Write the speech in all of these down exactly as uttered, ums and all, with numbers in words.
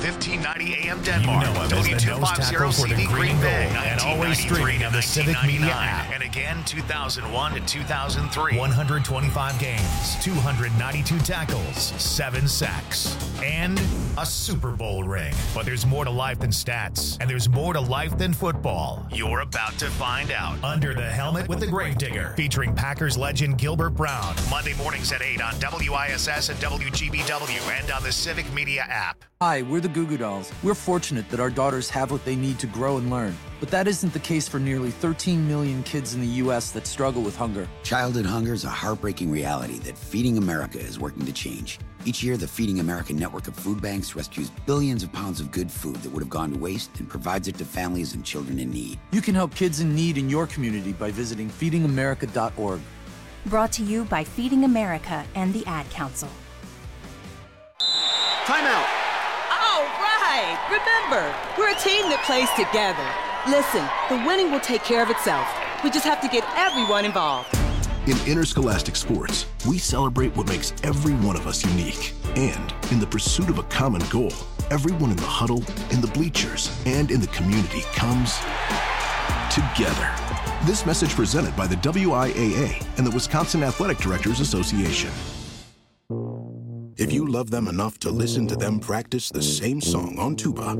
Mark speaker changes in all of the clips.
Speaker 1: fifteen ninety A M Denmark,
Speaker 2: you know
Speaker 1: W two fifty C D Green Bay,
Speaker 2: and always streaming on the Civic Media app.
Speaker 1: And again, two thousand one to two thousand three.
Speaker 2: one hundred twenty-five games, two hundred ninety-two tackles, seven sacks, and a Super Bowl ring. But there's more to life than stats, and there's more to life than football.
Speaker 1: You're about to find out.
Speaker 2: Under the Helmet with the Gravedigger, featuring Packers legend Gilbert Brown.
Speaker 1: Monday mornings at eight on W I S S and W G B W and on the Civic Media app.
Speaker 3: Hi, we're the Goo Goo Dolls. We're fortunate that our daughters have what they need to grow and learn. But that isn't the case for nearly thirteen million kids in the U S that struggle with hunger.
Speaker 4: Childhood hunger is a heartbreaking reality that Feeding America is working to change. Each year, the Feeding America network of food banks rescues billions of pounds of good food that would have gone to waste and provides it to families and children in need.
Speaker 3: You can help kids in need in your community by visiting feeding america dot org.
Speaker 5: Brought to you by Feeding America and the Ad Council.
Speaker 6: Timeout.
Speaker 7: All right. Remember, we're a team that plays together. Listen, the winning will take care of itself. We just have to get everyone involved.
Speaker 8: In interscholastic sports, we celebrate what makes every one of us unique. And in the pursuit of a common goal, everyone in the huddle, in the bleachers, and in the community comes together. This message presented by the W I A A and the Wisconsin Athletic Directors Association. If you love them enough to listen to them practice the same song on tuba,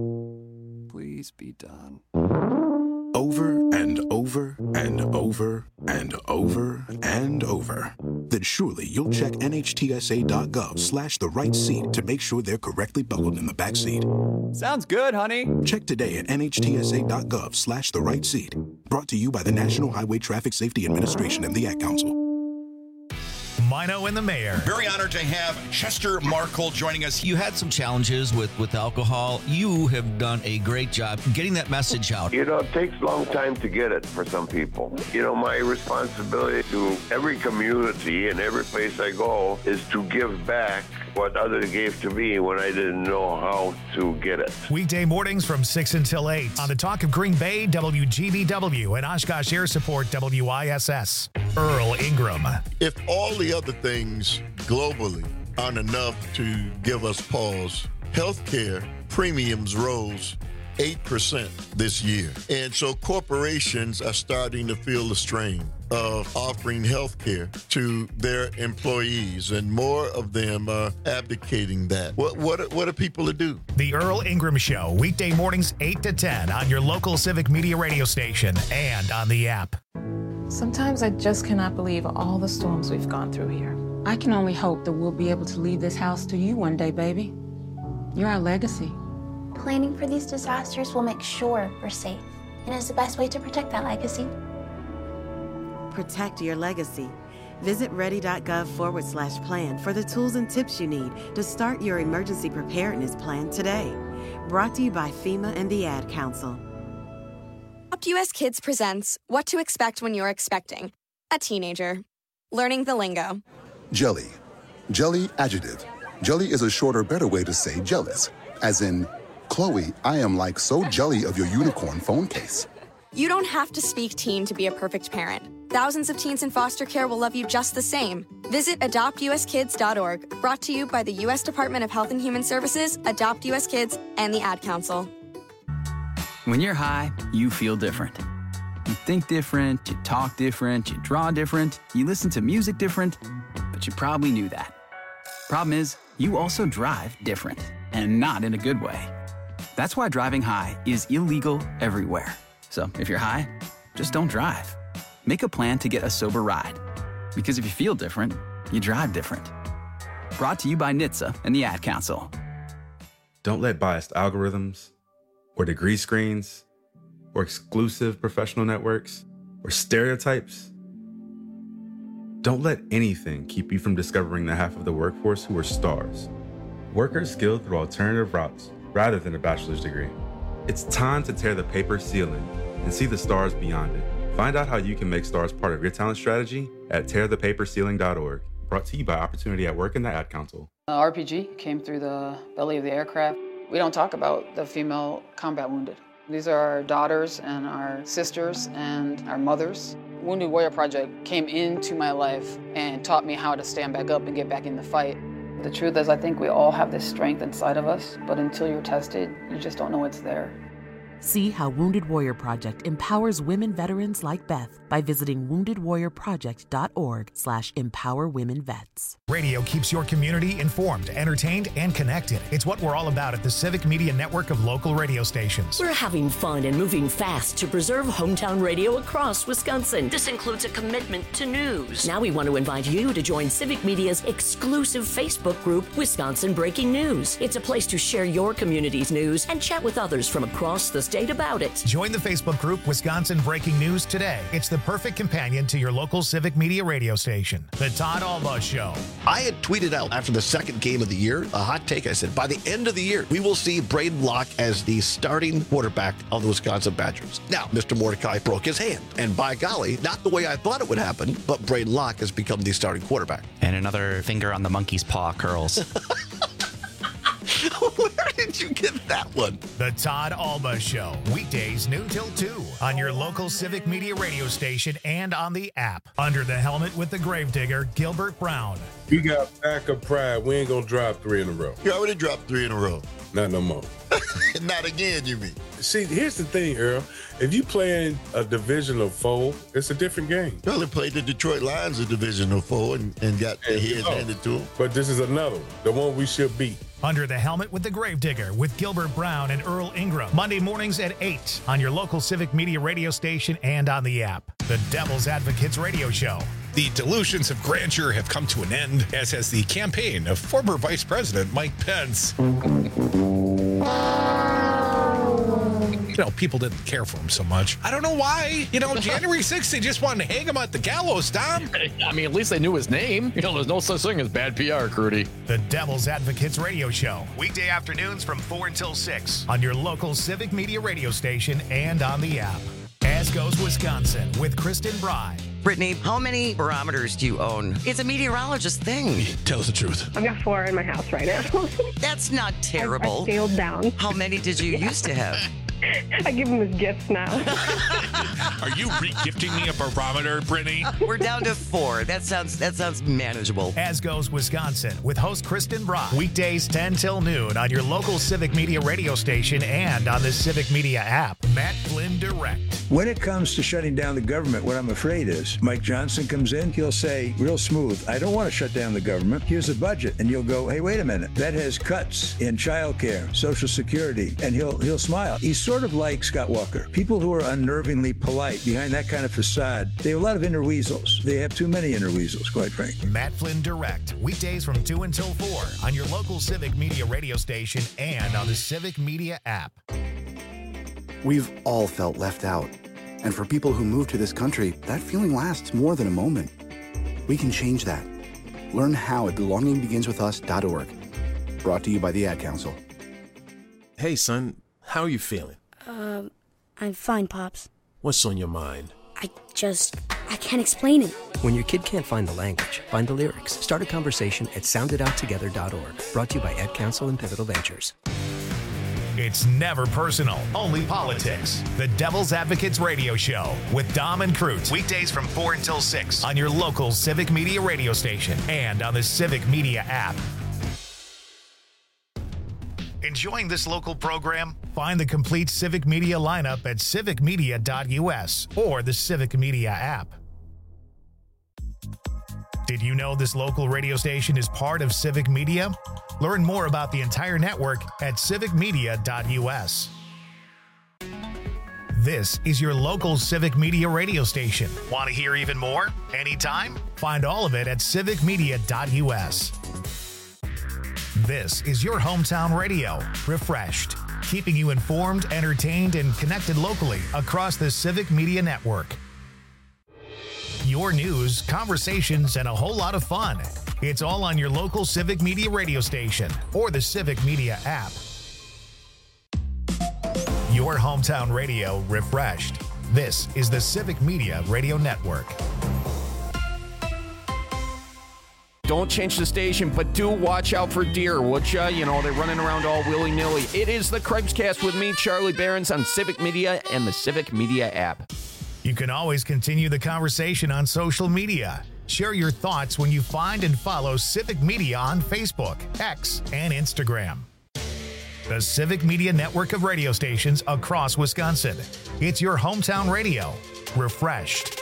Speaker 3: Please be done.
Speaker 8: over and over and over and over and over, then surely you'll check N H T S A dot gov slash the right seat to make sure they're correctly buckled in the back seat.
Speaker 6: Sounds good, honey.
Speaker 8: Check today at N H T S A dot gov slash the right seat. Brought to you by the National Highway Traffic Safety Administration and the Ad Council.
Speaker 2: Mino and the Mayor.
Speaker 9: Very honored to have Chester Markle joining us. You had some challenges with, with alcohol. You have done a great job getting that message out.
Speaker 10: You know, it takes a long time to get it for some people. You know, my responsibility to every community and every place I go is to give back what others gave to me when I didn't know how to get it.
Speaker 2: Weekday mornings from six until eight on the Talk of Green Bay, W G B W, and Oshkosh Air Support, W I S S. Earl Ingram.
Speaker 11: If all the other things globally aren't enough to give us pause, healthcare premiums rose eight percent this year. And so corporations are starting to feel the strain of offering health care to their employees, and more of them are abdicating that. What what what are people to do?
Speaker 2: The Earl Ingram Show, weekday mornings eight to ten on your local Civic Media radio station and on the app.
Speaker 12: Sometimes I just cannot believe all the storms we've gone through here. I can only hope that we'll be able to leave this house to you one day, baby. You're our legacy.
Speaker 13: Planning for these disasters will make sure we're safe, and is the best way to protect that legacy.
Speaker 14: Protect your legacy. Visit ready.gov forward slash plan for the tools and tips you need to start your emergency preparedness plan today. Brought to you by FEMA and the Ad Council.
Speaker 15: Adopt U S Kids presents What to Expect When You're Expecting a Teenager. Learning the lingo.
Speaker 16: Jelly. Jelly adjective. Jelly is a shorter, better way to say jealous. As in, Chloe, I am like so jelly of your unicorn phone case.
Speaker 15: You don't have to speak teen to be a perfect parent. Thousands of teens in foster care will love you just the same. Visit adopt U S kids dot org. Brought to you by the U S Department of Health and Human Services, Adopt U S Kids, and the Ad Council.
Speaker 17: When you're high, you feel different. You think different, you talk different, you draw different, you listen to music different, but you probably knew that. Problem is, you also drive different, and not in a good way. That's why driving high is illegal everywhere. So if you're high, just don't drive. Make a plan to get a sober ride. Because if you feel different, you drive different. Brought to you by N H T S A and the Ad Council.
Speaker 18: Don't let biased algorithms, or degree screens, or exclusive professional networks, or stereotypes. Don't let anything keep you from discovering the half of the workforce who are stars. Workers skilled through alternative routes rather than a bachelor's degree. It's time to tear the paper ceiling and see the stars beyond it. Find out how you can make stars part of your talent strategy at tear the paper ceiling dot org. Brought to you by Opportunity at Work and the Ad Council.
Speaker 12: Uh, R P G came through the belly of the aircraft. We don't talk about the female combat wounded. These are our daughters and our sisters and our mothers. Wounded Warrior Project came into my life and taught me how to stand back up and get back in the fight. The truth is, I think we all have this strength inside of us, but until you're tested, you just don't know it's there.
Speaker 19: See how Wounded Warrior Project empowers women veterans like Beth by visiting wounded warrior project dot org slash empower women vets.
Speaker 2: Radio keeps your community informed, entertained, and connected. It's what we're all about at the Civic Media Network of local radio stations.
Speaker 20: We're having fun and moving fast to preserve hometown radio across Wisconsin. This includes a commitment to news. Now we want to invite you to join Civic Media's exclusive Facebook group, Wisconsin Breaking News. It's a place to share your community's news and chat with others from across the state about it.
Speaker 2: Join the Facebook group Wisconsin Breaking News today. It's the perfect companion to your local Civic Media radio station. The Todd Alba Show.
Speaker 21: I had tweeted out after the second game of the year, a hot take. I said, by the end of the year, we will see Braden Locke as the starting quarterback of the Wisconsin Badgers. Now, Mister Mordecai broke his hand. And by golly, not the way I thought it would happen, but Braden Locke has become the starting quarterback.
Speaker 22: And another finger on the monkey's paw curls.
Speaker 21: Where did you get that one?
Speaker 2: The Todd Alba Show. Weekdays noon till two on your local Civic Media radio station and on the app. Under the helmet with the gravedigger, Gilbert Brown.
Speaker 23: We got backup pride. We ain't gonna drop three in a row.
Speaker 11: You already dropped three in a row.
Speaker 23: Not no more.
Speaker 11: Not again, you mean?
Speaker 23: See, here's the thing, Earl. If you play in a division of four, it's a different game.
Speaker 11: Well, they played the Detroit Lions a division of four and, and got their heads handed to them.
Speaker 23: But this is another one, the one we should beat.
Speaker 2: Under the Helmet with the Gravedigger with Gilbert Brown and Earl Ingram. Monday mornings at eight on your local Civic Media radio station and on the app. The Devil's Advocates Radio Show.
Speaker 24: The delusions of grandeur have come to an end, as has the campaign of former Vice President Mike Pence. You know, people didn't care for him so much. I don't know why. You know, January sixth, they just wanted to hang him at the gallows, Tom.
Speaker 25: I mean, at least they knew his name. You know, there's no such thing as bad P R, Crudy.
Speaker 2: The Devil's Advocates Radio Show. Weekday afternoons from four until six on your local Civic Media radio station and on the app. As Goes Wisconsin with Kristen Bry.
Speaker 26: Brittany, how many barometers do you own? It's a meteorologist thing.
Speaker 24: Tell us the truth.
Speaker 27: I've got four in my house right now.
Speaker 26: That's not terrible.
Speaker 27: I, I scaled down.
Speaker 26: How many did you used to have?
Speaker 27: I give them as gifts now.
Speaker 24: Are you re-gifting me a barometer, Brittany?
Speaker 26: We're down to four. That sounds that sounds manageable.
Speaker 2: As Goes Wisconsin with host Kristen Brock. Weekdays ten till noon on your local Civic Media radio station and on the Civic Media app. Matt Flynn Direct.
Speaker 28: When it comes to shutting down the government, what I'm afraid is Mike Johnson comes in, he'll say real smooth, I don't want to shut down the government. Here's a budget. And you'll go, hey, wait a minute. That has cuts in childcare, Social Security. And he'll he'll smile. He's sort of like Scott Walker. People who are unnervingly polite behind that kind of facade, they have a lot of inner weasels. They have too many inner weasels, quite frankly.
Speaker 2: Matt Flynn Direct. Weekdays from two until four on your local Civic Media radio station and on the Civic Media app.
Speaker 29: We've all felt left out. And for people who move to this country, that feeling lasts more than a moment. We can change that. Learn how at belonging begins with us dot org. Brought to you by the Ad Council.
Speaker 30: Hey, son, how are you feeling?
Speaker 31: Um, I'm fine, Pops.
Speaker 30: What's on your mind?
Speaker 31: I just, I can't explain it.
Speaker 32: When your kid can't find the language, find the lyrics. Start a conversation at sound it out together dot org. Brought to you by Ad Council and Pivotal Ventures.
Speaker 2: It's never personal, only politics. The Devil's Advocates Radio Show with Dom and Cruz. Weekdays from four until six on your local Civic Media radio station and on the Civic Media app. Enjoying this local program? Find the complete Civic Media lineup at civic media dot u s or the Civic Media app. Did you know this local radio station is part of Civic Media? Learn more about the entire network at civic media dot u s. This is your local Civic Media radio station. Want to hear even more? Anytime? Find all of it at civic media dot u s. This is your hometown radio, refreshed, keeping you informed, entertained, and connected locally across the Civic Media network. Your news, conversations, and a whole lot of fun. It's all on your local Civic Media radio station or the Civic Media app. Your hometown radio refreshed. This is the Civic Media Radio Network.
Speaker 25: Don't change the station, but do watch out for deer, would ya? You know, they're running around all willy-nilly. It is the Craig's with me, Charlie Behrens, on Civic Media and the Civic Media app.
Speaker 2: You can always continue the conversation on social media. Share your thoughts when you find and follow Civic Media on Facebook, X, and Instagram. The Civic Media network of radio stations across Wisconsin. It's your hometown radio, refreshed.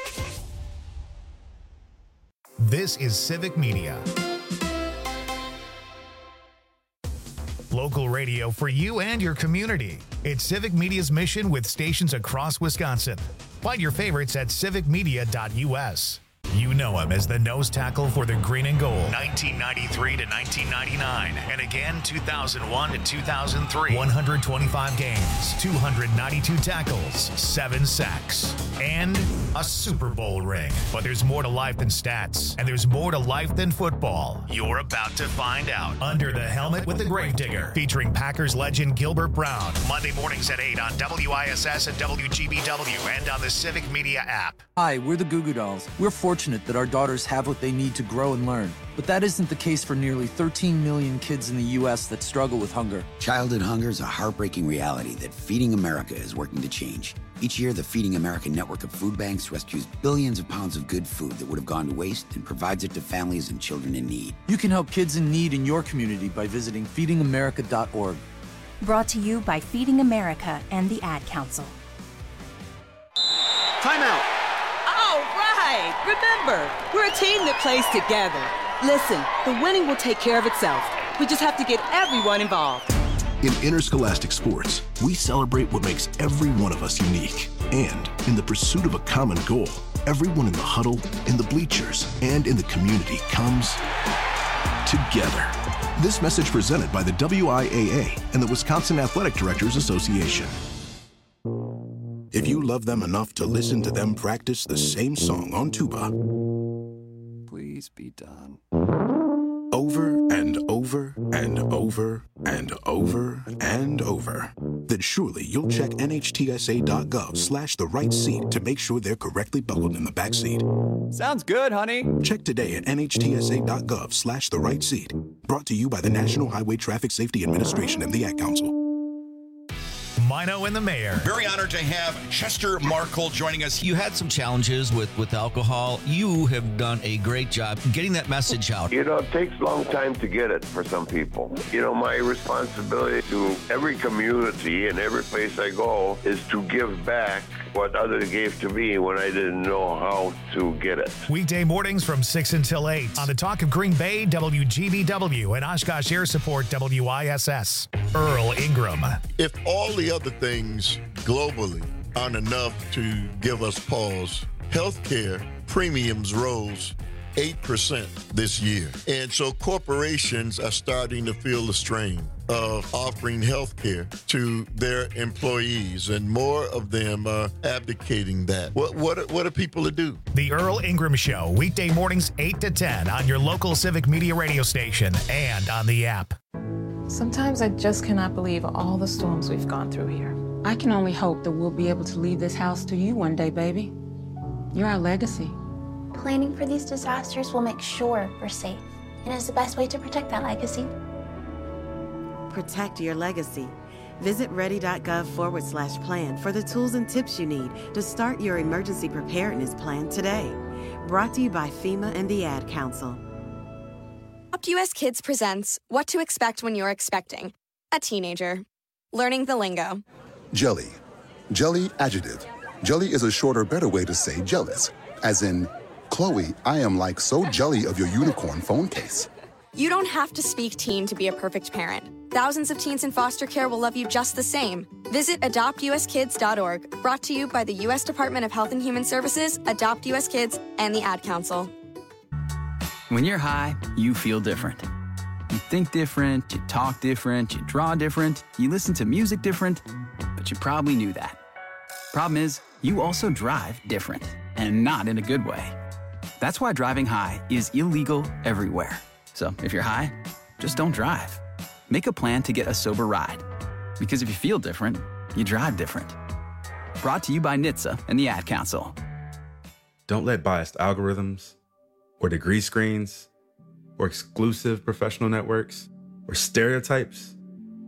Speaker 2: This is Civic Media. Local radio for you and your community. It's Civic Media's mission with stations across Wisconsin. Find your favorites at civic media dot u s. You know him as the nose tackle for the green and gold. nineteen ninety-three to nineteen ninety-nine. And again, two thousand one to two thousand three. one hundred twenty-five games, two hundred ninety-two tackles, seven sacks, and a Super Bowl ring. But there's more to life than stats, and there's more to life than football. You're about to find out. Under the Helmet with the Gravedigger, featuring Packers legend Gilbert Brown. Monday mornings at eight on W I S S and W G B W and on the Civic Media app.
Speaker 1: Hi, we're the Goo Goo Dolls. We're fortunate that our daughters have what they need to grow and learn. But that isn't the case for nearly thirteen million kids in the U S that struggle with hunger.
Speaker 3: Childhood hunger is a heartbreaking reality that Feeding America is working to change. Each year, the Feeding America network of food banks rescues billions of pounds of good food that would have gone to waste and provides it to families and children in need.
Speaker 1: You can help kids in need in your community by visiting feeding america dot org.
Speaker 4: Brought to you by Feeding America and the Ad Council.
Speaker 5: Timeout.
Speaker 6: All right. Remember, we're a team that plays together. Listen, the winning will take care of itself. We just have to get everyone involved.
Speaker 7: In interscholastic sports, we celebrate what makes every one of us unique. And in the pursuit of a common goal, everyone in the huddle, in the bleachers, and in the community comes together. This message presented by the W I A A and the Wisconsin Athletic Directors Association. If you love them enough to listen to them practice the same song on tuba,
Speaker 1: please be done.
Speaker 7: Over and over and over and over and over, then surely you'll check N H T S A dot gov slash the right seat to make sure they're correctly buckled in the back seat.
Speaker 1: Sounds good, honey.
Speaker 7: Check today at N H T S A dot gov slash the right seat. Brought to you by the National Highway Traffic Safety Administration and the Ad Council.
Speaker 2: Mino and the Mayor.
Speaker 8: Very honored to have Chester Markle joining us. You had some challenges with, with alcohol. You have done a great job getting that message out.
Speaker 9: You know, it takes a long time to get it for some people. You know, my responsibility to every community and every place I go is to give back what others gave to me when I didn't know how to get it.
Speaker 2: Weekday mornings from six until eight on the Talk of Green Bay, W G B W, and Oshkosh Air Support, W I S S. Earl Ingram.
Speaker 11: If all the other things globally aren't enough to give us pause, healthcare premiums rose eight percent this year. And so corporations are starting to feel the strain of offering health care to their employees, and more of them are abdicating that. What what what are people to do?
Speaker 2: The Earl Ingram Show, weekday mornings eight to ten on your local Civic Media radio station and on the app.
Speaker 10: Sometimes I just cannot believe all the storms we've gone through here. I can only hope that we'll be able to leave this house to you one day, baby. You're our legacy.
Speaker 13: Planning for these disasters will make sure we're safe, and is the best way to protect that legacy.
Speaker 14: Protect your legacy. Visit ready.gov forward slash plan for the tools and tips you need to start your emergency preparedness plan today. Brought to you by FEMA and the Ad Council.
Speaker 15: Adopt U S Kids presents What to Expect When You're Expecting a Teenager. Learning the lingo.
Speaker 16: Jelly. Jelly adjective. Jelly is a shorter, better way to say jealous. As in, Chloe, I am like so jelly of your unicorn phone case.
Speaker 15: You don't have to speak teen to be a perfect parent. Thousands of teens in foster care will love you just the same. Visit adopt u s kids dot org. Brought to you by the U S Department of Health and Human Services, Adopt U S Kids, and the Ad Council.
Speaker 17: When you're high, you feel different. You think different, you talk different, you draw different, you listen to music different, but you probably knew that. Problem is, you also drive different, and not in a good way. That's why driving high is illegal everywhere. So if you're high, just don't drive. Make a plan to get a sober ride. Because if you feel different, you drive different. Brought to you by N H T S A and the Ad Council.
Speaker 18: Don't let biased algorithms, or degree screens, or exclusive professional networks, or stereotypes.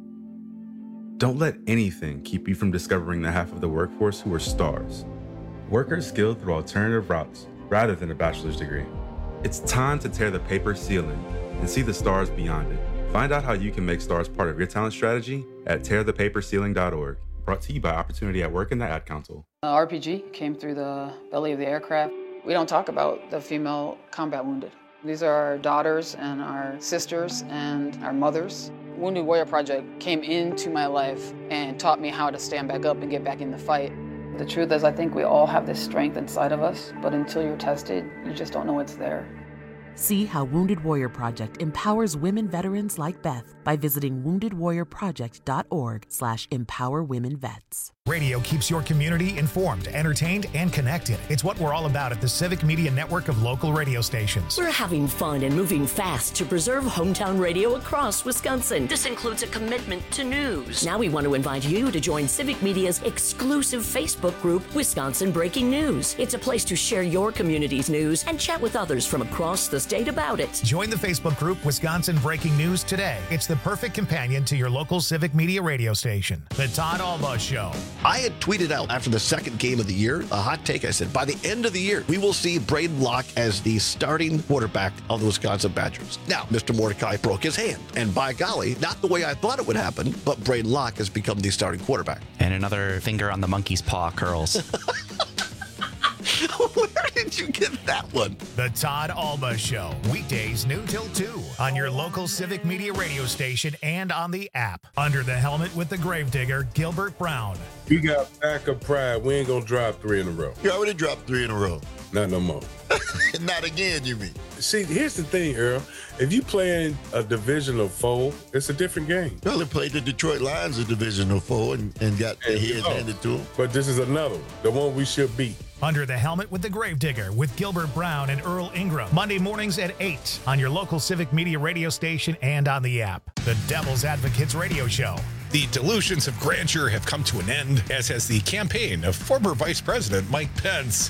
Speaker 18: Don't let anything keep you from discovering the half of the workforce who are stars. Workers skilled through alternative routes rather than a bachelor's degree. It's time to tear the paper ceiling and see the stars beyond it. Find out how you can make stars part of your talent strategy at tear the paper ceiling dot org. Brought to you by Opportunity at Work and the Ad Council.
Speaker 10: Uh, R P G came through the belly of the aircraft. We don't talk about the female combat wounded. These are our daughters and our sisters and our mothers. Wounded Warrior Project came into my life and taught me how to stand back up and get back in the fight. The truth is, I think we all have this strength inside of us, but until you're tested, you just don't know it's there.
Speaker 5: See how Wounded Warrior Project empowers women veterans like Beth by visiting wounded warrior project dot org slash empower women vets.
Speaker 2: Radio keeps your community informed, entertained, and connected. It's what we're all about at the Civic Media Network of local radio stations.
Speaker 12: We're having fun and moving fast to preserve hometown radio across Wisconsin. This includes a commitment to news. Now we want to invite you to join Civic Media's exclusive Facebook group, Wisconsin Breaking News. It's a place to share your community's news and chat with others from across the state about it.
Speaker 2: Join the Facebook group Wisconsin Breaking News today. It's the perfect companion to your local Civic Media radio station. The Todd Alba Show.
Speaker 19: I had tweeted out after the second game of the year, a hot take. I said, by the end of the year, we will see Braden Locke as the starting quarterback of the Wisconsin Badgers. Now, Mister Mordecai broke his hand, and by golly, not the way I thought it would happen, but Braden Locke has become the starting quarterback.
Speaker 20: And another finger on the monkey's paw curls.
Speaker 19: Where did you get that one?
Speaker 2: The Todd Alba Show, weekdays noon till two on your local Civic Media radio station and on the app. Under the helmet with the gravedigger, Gilbert Brown.
Speaker 12: We got backup pride. We ain't gonna drop three in a row.
Speaker 11: You already dropped three in a row.
Speaker 12: Not no more.
Speaker 11: Not again, you mean?
Speaker 12: See, here's the thing, Earl. If you play in a division of four, it's a different game.
Speaker 11: Well, they played the Detroit Lions a division of four and, and got their heads handed to them.
Speaker 12: But this is another one, the one we should beat.
Speaker 2: Under the Helmet with the Gravedigger with Gilbert Brown and Earl Ingram. Monday mornings at eight on your local Civic Media radio station and on the app. The Devil's Advocates Radio Show.
Speaker 21: The delusions of grandeur have come to an end, as has the campaign of former Vice President Mike Pence.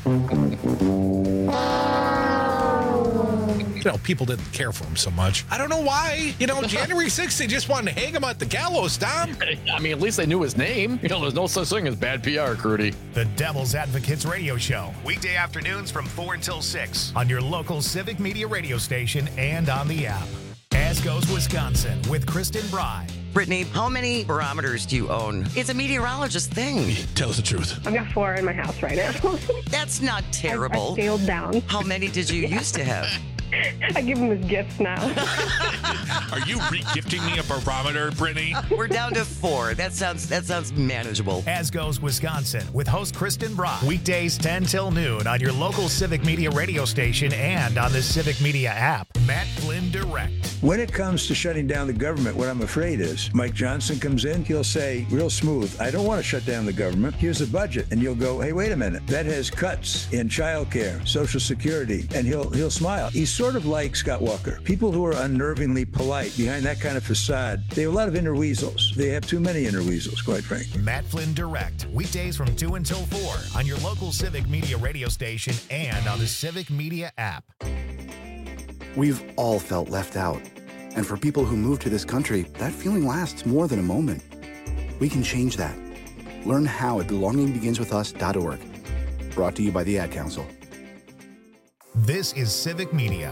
Speaker 21: You know, people didn't care for him so much. I don't know why. You know, January sixth, they just wanted to hang him at the gallows, Tom.
Speaker 22: I mean, at least they knew his name. You know, there's no such thing as bad P R, Crudy.
Speaker 2: The Devil's Advocates Radio Show. Weekday afternoons from four until six on your local Civic Media radio station and on the app. As Goes Wisconsin with Kristen Bry.
Speaker 23: Brittany, how many barometers do you own? It's a meteorologist thing.
Speaker 12: Tell us the truth.
Speaker 24: I've got four in my house right now.
Speaker 23: That's not terrible.
Speaker 24: I, I scaled down.
Speaker 23: How many did you used to have?
Speaker 24: I give them as gifts now.
Speaker 21: Are you re-gifting me a barometer, Brittany?
Speaker 23: We're down to four. That sounds that sounds manageable.
Speaker 2: As Goes Wisconsin with host Kristen Brock. Weekdays ten till noon on your local Civic Media radio station and on the Civic Media app. Matt Flynn Direct.
Speaker 26: When it comes to shutting down the government, what I'm afraid is Mike Johnson comes in, he'll say real smooth, I don't want to shut down the government. Here's the budget. And you'll go, hey, wait a minute. That has cuts in childcare, Social Security. And he'll he'll smile. He's sort of like Scott Walker. People who are unnervingly polite behind that kind of facade, they have a lot of inner weasels. They have too many inner weasels, quite frankly.
Speaker 2: Matt Flynn Direct. Weekdays from two until four on your local Civic Media radio station and on the Civic Media app.
Speaker 27: We've all felt left out. And for people who move to this country, that feeling lasts more than a moment. We can change that. Learn how at belonging begins with us dot org. Brought to you by the Ad Council.
Speaker 2: This is Civic Media.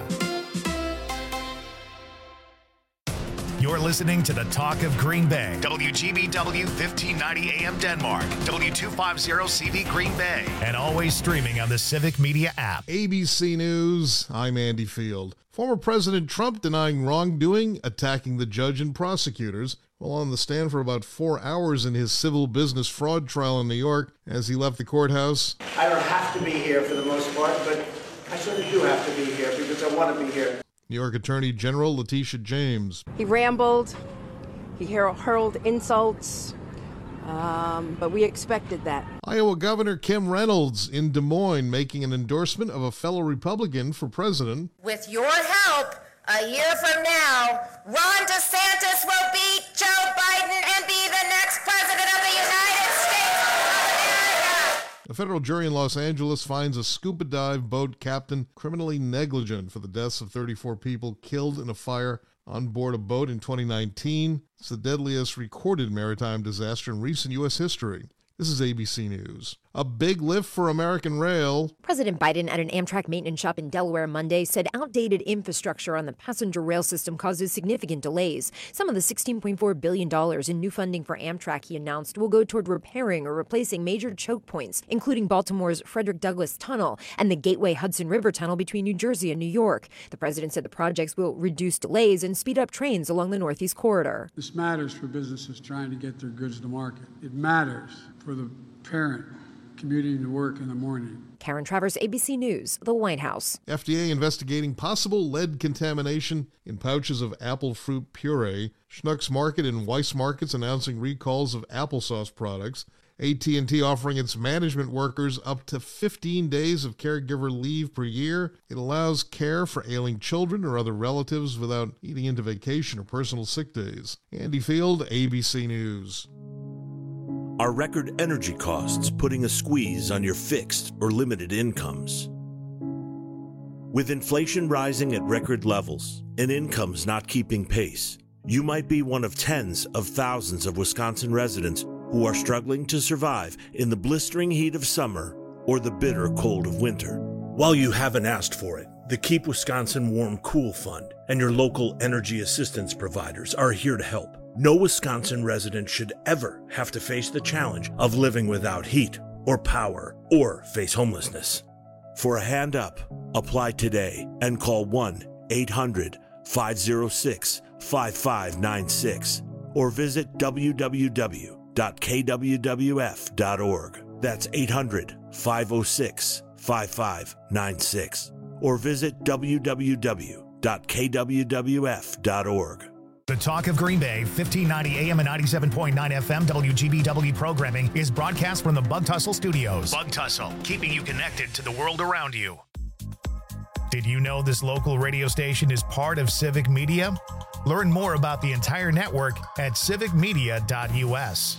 Speaker 2: You're listening to the Talk of Green Bay. W G B W fifteen ninety A M Denmark. W two fifty C V Green Bay. And always streaming on the Civic Media app.
Speaker 28: A B C News, I'm Andy Field. Former President Trump denying wrongdoing, attacking the judge and prosecutors, while on the stand for about four hours in his civil business fraud trial in New York. As he left the courthouse,
Speaker 29: I don't have to be here for the most part, but I sort of do have to be here because I want to be here.
Speaker 28: New York Attorney General Letitia James.
Speaker 33: He rambled, he hurled insults, um, but we expected that.
Speaker 28: Iowa Governor Kim Reynolds in Des Moines making an endorsement of a fellow Republican for president.
Speaker 34: With your help, a year from now, Ron DeSantis will beat Joe Biden and be the next president of the United States of America.
Speaker 28: A federal jury in Los Angeles finds a scuba dive boat captain criminally negligent for the deaths of thirty-four people killed in a fire on board a boat in twenty nineteen. It's the deadliest recorded maritime disaster in recent U S history. This is A B C News. A big lift for American Rail.
Speaker 1: President Biden at an Amtrak maintenance shop in Delaware Monday said outdated infrastructure on the passenger rail system causes significant delays. Some of the sixteen point four billion dollars in new funding for Amtrak, he announced, will go toward repairing or replacing major choke points, including Baltimore's Frederick Douglass Tunnel and the Gateway Hudson River Tunnel between New Jersey and New York. The president said the projects will reduce delays and speed up trains along the Northeast Corridor.
Speaker 3: This matters for businesses trying to get their goods to market. It matters for the parent commuting to work in the morning.
Speaker 1: Karen Travers, A B C News, the White House.
Speaker 28: F D A investigating possible lead contamination in pouches of apple fruit puree. Schnucks Market and Weiss Markets announcing recalls of applesauce products. A T and T offering its management workers up to fifteen days of caregiver leave per year. It allows care for ailing children or other relatives without eating into vacation or personal sick days. Andy Field, A B C News.
Speaker 4: Are record energy costs putting a squeeze on your fixed or limited incomes? With inflation rising at record levels and incomes not keeping pace, you might be one of tens of thousands of Wisconsin residents who are struggling to survive in the blistering heat of summer or the bitter cold of winter. While you haven't asked for it, the Keep Wisconsin Warm Cool Fund and your local energy assistance providers are here to help. No Wisconsin resident should ever have to face the challenge of living without heat or power or face homelessness. For a hand up, apply today and call one eight hundred five oh six five five nine six or visit w w w dot k w w f dot org. That's eight hundred five oh six five five nine six or visit w w w dot k w w f dot org.
Speaker 2: The Talk of Green Bay, fifteen ninety A M and ninety-seven point nine F M W G B W programming is broadcast from the Bug Tussle Studios. Bug Tussle, keeping you connected to the world around you. Did you know this local radio station is part of Civic Media? Learn more about the entire network at civic media dot u s.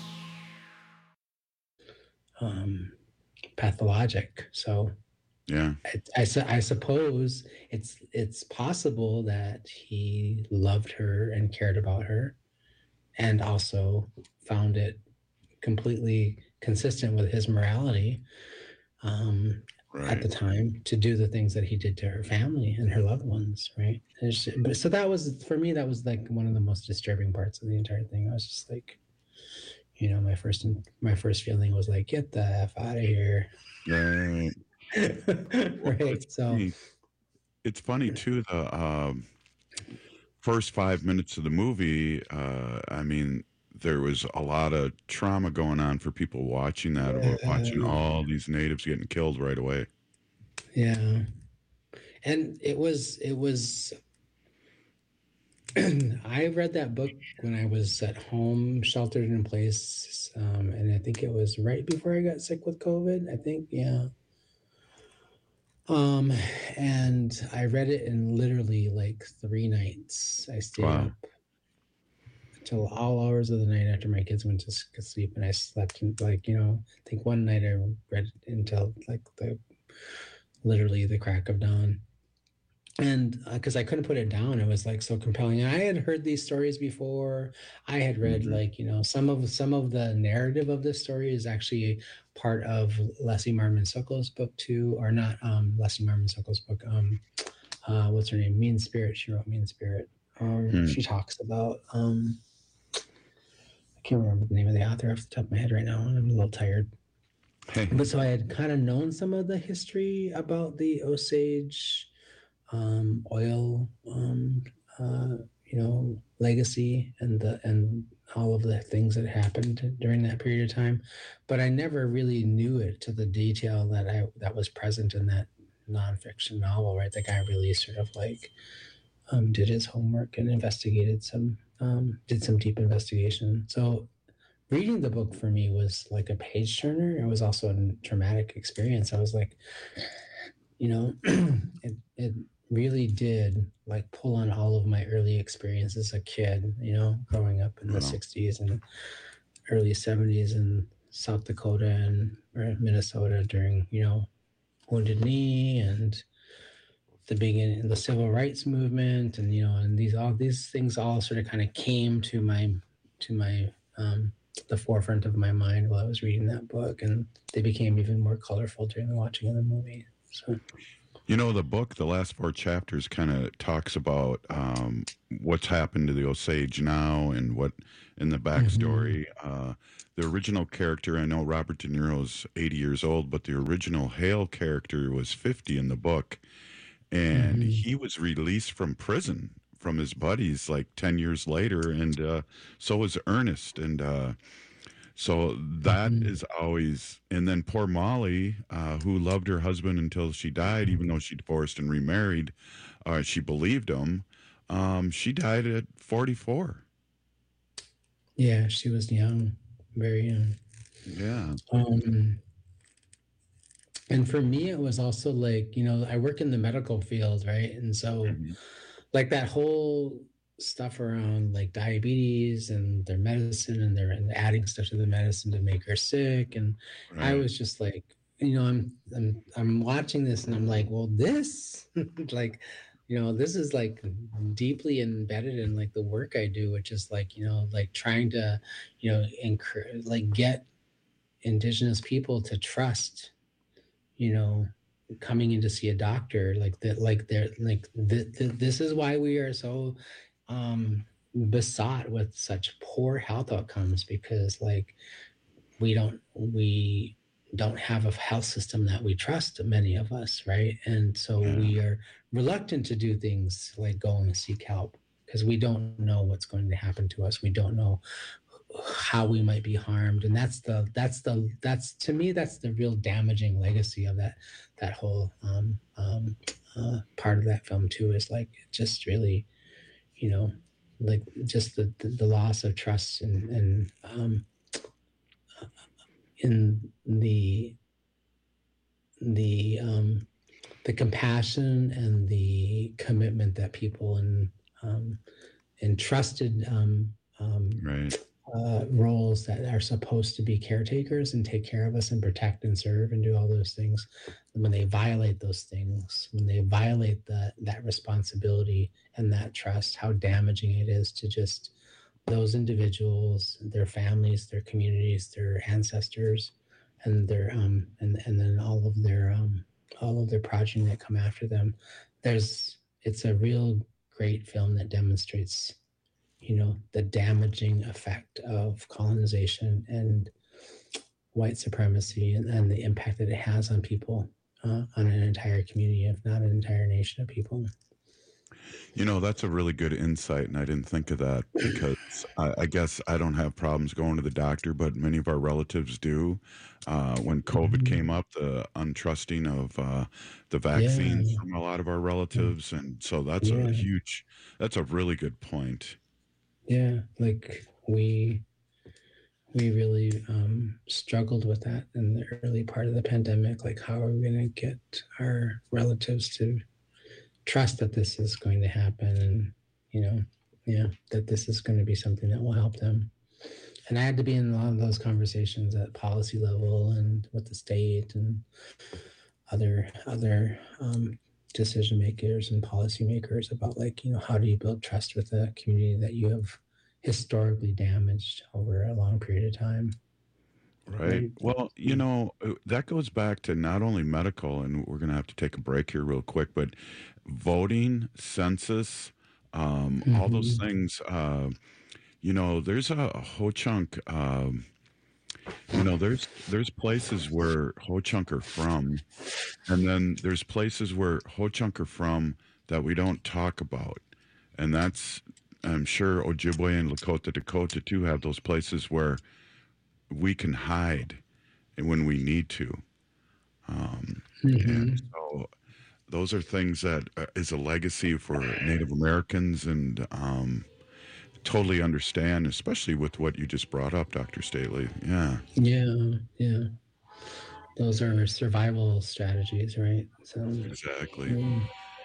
Speaker 6: Um, pathologic. So
Speaker 7: yeah,
Speaker 6: I, I, I suppose it's it's possible that he loved her and cared about her, and also found it completely consistent with his morality um, right. at the time to do the things that he did to her family and her loved ones. Right. Just, but so that was, for me, that was like one of the most disturbing parts of the entire thing. I was just like, you know, my first my first feeling was like, get the F out of here.
Speaker 7: Right.
Speaker 6: Right. So
Speaker 7: funny. It's funny too, the um, first five minutes of the movie, uh, I mean, there was a lot of trauma going on for people watching that, or watching all these natives getting killed right away.
Speaker 6: Yeah. And it was, it was, I read that book when I was at home, sheltered in place. Um, and I think it was right before I got sick with COVID. I think, yeah. Um, and I read it in literally like three nights. I stayed wow. up until all hours of the night after my kids went to sleep, and I slept in, like, you know, I think one night I read until like the literally the crack of dawn. And because uh, I couldn't put it down, it was like so compelling. And I had heard these stories before. I had read mm-hmm. like, you know, some of some of the narrative of this story is actually part of Leslie Marmon Sokolo's book too, or not um, Leslie Marmon Sokolo's book. Um, uh, what's her name? Mean Spirit. She wrote Mean Spirit. Um, mm. She talks about. Um, I can't remember the name of the author off the top of my head right now. I'm a little tired. Hey. But so I had kind of known some of the history about the Osage. Um, oil, um, uh, you know, legacy and the and all of the things that happened during that period of time, but I never really knew it to the detail that I that was present in that nonfiction novel. Right, the guy really sort of like um, did his homework and investigated some, um, did some deep investigation. So reading the book for me was like a page turner. It was also a traumatic experience. I was like, you know, it it. really did like pull on all of my early experiences as a kid, you know, growing up in the wow. sixties and early seventies in South Dakota and or Minnesota during, you know, Wounded Knee and the beginning, the civil rights movement. And, you know, and these, all these things all sort of kind of came to my, to my, um, the forefront of my mind while I was reading that book, and they became even more colorful during the watching of the movie. So.
Speaker 7: You know, the book, the last four chapters kind of talks about um, what's happened to the Osage now and what in the backstory. Mm-hmm. Uh, the original character, I know Robert De Niro's eighty years old, but the original Hale character was fifty in the book. And mm-hmm. he was released from prison from his buddies like ten years later. And uh, so was Ernest. And uh, so that mm-hmm. is always, and then poor Molly, uh, who loved her husband until she died, even though she divorced and remarried, uh, she believed him. Um, she died at forty-four.
Speaker 6: Yeah, she was young, very young.
Speaker 7: Yeah.
Speaker 6: Um, and for me, it was also like, you know, I work in the medical field, right? And so mm-hmm. like that whole stuff around like diabetes and their medicine and they're and adding stuff to the medicine to make her sick. And right. I was just like, you know, I'm, I'm, I'm watching this and I'm like, well, this like, you know, this is like deeply embedded in like the work I do, which is like, you know, like trying to, you know, encourage, like get Indigenous people to trust, you know, coming in to see a doctor like that, like they're like, th- th- this is why we are so um, besought with such poor health outcomes, because like we don't, we don't have a health system that we trust, many of us, right? And so yeah. we are reluctant to do things like go and seek help because we don't know what's going to happen to us. We don't know how we might be harmed. And that's the, that's the, that's, to me, that's the real damaging legacy of that, that whole um, um, uh, part of that film too, is like, just really, you know, like just the, the, the loss of trust and, and um, in the, the, um, the compassion and the commitment that people in, um, in trusted, um, um,
Speaker 7: right.
Speaker 6: uh, roles that are supposed to be caretakers and take care of us and protect and serve and do all those things. And when they violate those things, when they violate that, that responsibility and that trust, how damaging it is to just those individuals, their families, their communities, their ancestors, and their, um, and, and then all of their, um, all of their progeny that come after them. There's, it's a real great film that demonstrates, you know, the damaging effect of colonization and white supremacy and, and the impact that it has on people, uh, on an entire community, if not an entire nation of people.
Speaker 7: You know, that's a really good insight, and I didn't think of that because I, I guess I don't have problems going to the doctor, but many of our relatives do. Uh, when COVID mm-hmm. came up, the untrusting of uh, the vaccines yeah. from a lot of our relatives, and so that's yeah. a huge, that's a really good point.
Speaker 6: Yeah, like we we really um, struggled with that in the early part of the pandemic. Like, how are we going to get our relatives to trust that this is going to happen, and you know, yeah, that this is going to be something that will help them. And I had to be in a lot of those conversations at policy level and with the state and other other um, decision makers and policy makers about, like, you know, how do you build trust with a community that you have historically damaged over a long period of time.
Speaker 7: Right. Well, you know, that goes back to not only medical, and we're going to have to take a break here real quick, but voting, census, um, mm-hmm. all those things. Uh, you know, there's a, a Ho-Chunk, um, you know, there's there's places where Ho-Chunk are from, and then there's places where Ho-Chunk are from that we don't talk about. And that's, I'm sure Ojibwe and Lakota, Dakota too have those places where we can hide and when we need to. Um, mm-hmm. And so those are things that uh, is a legacy for Native Americans, and um, totally understand, especially with what you just brought up, Doctor Stately. Yeah.
Speaker 6: Yeah. Yeah. Those are survival strategies, right? So
Speaker 7: exactly.
Speaker 6: Um,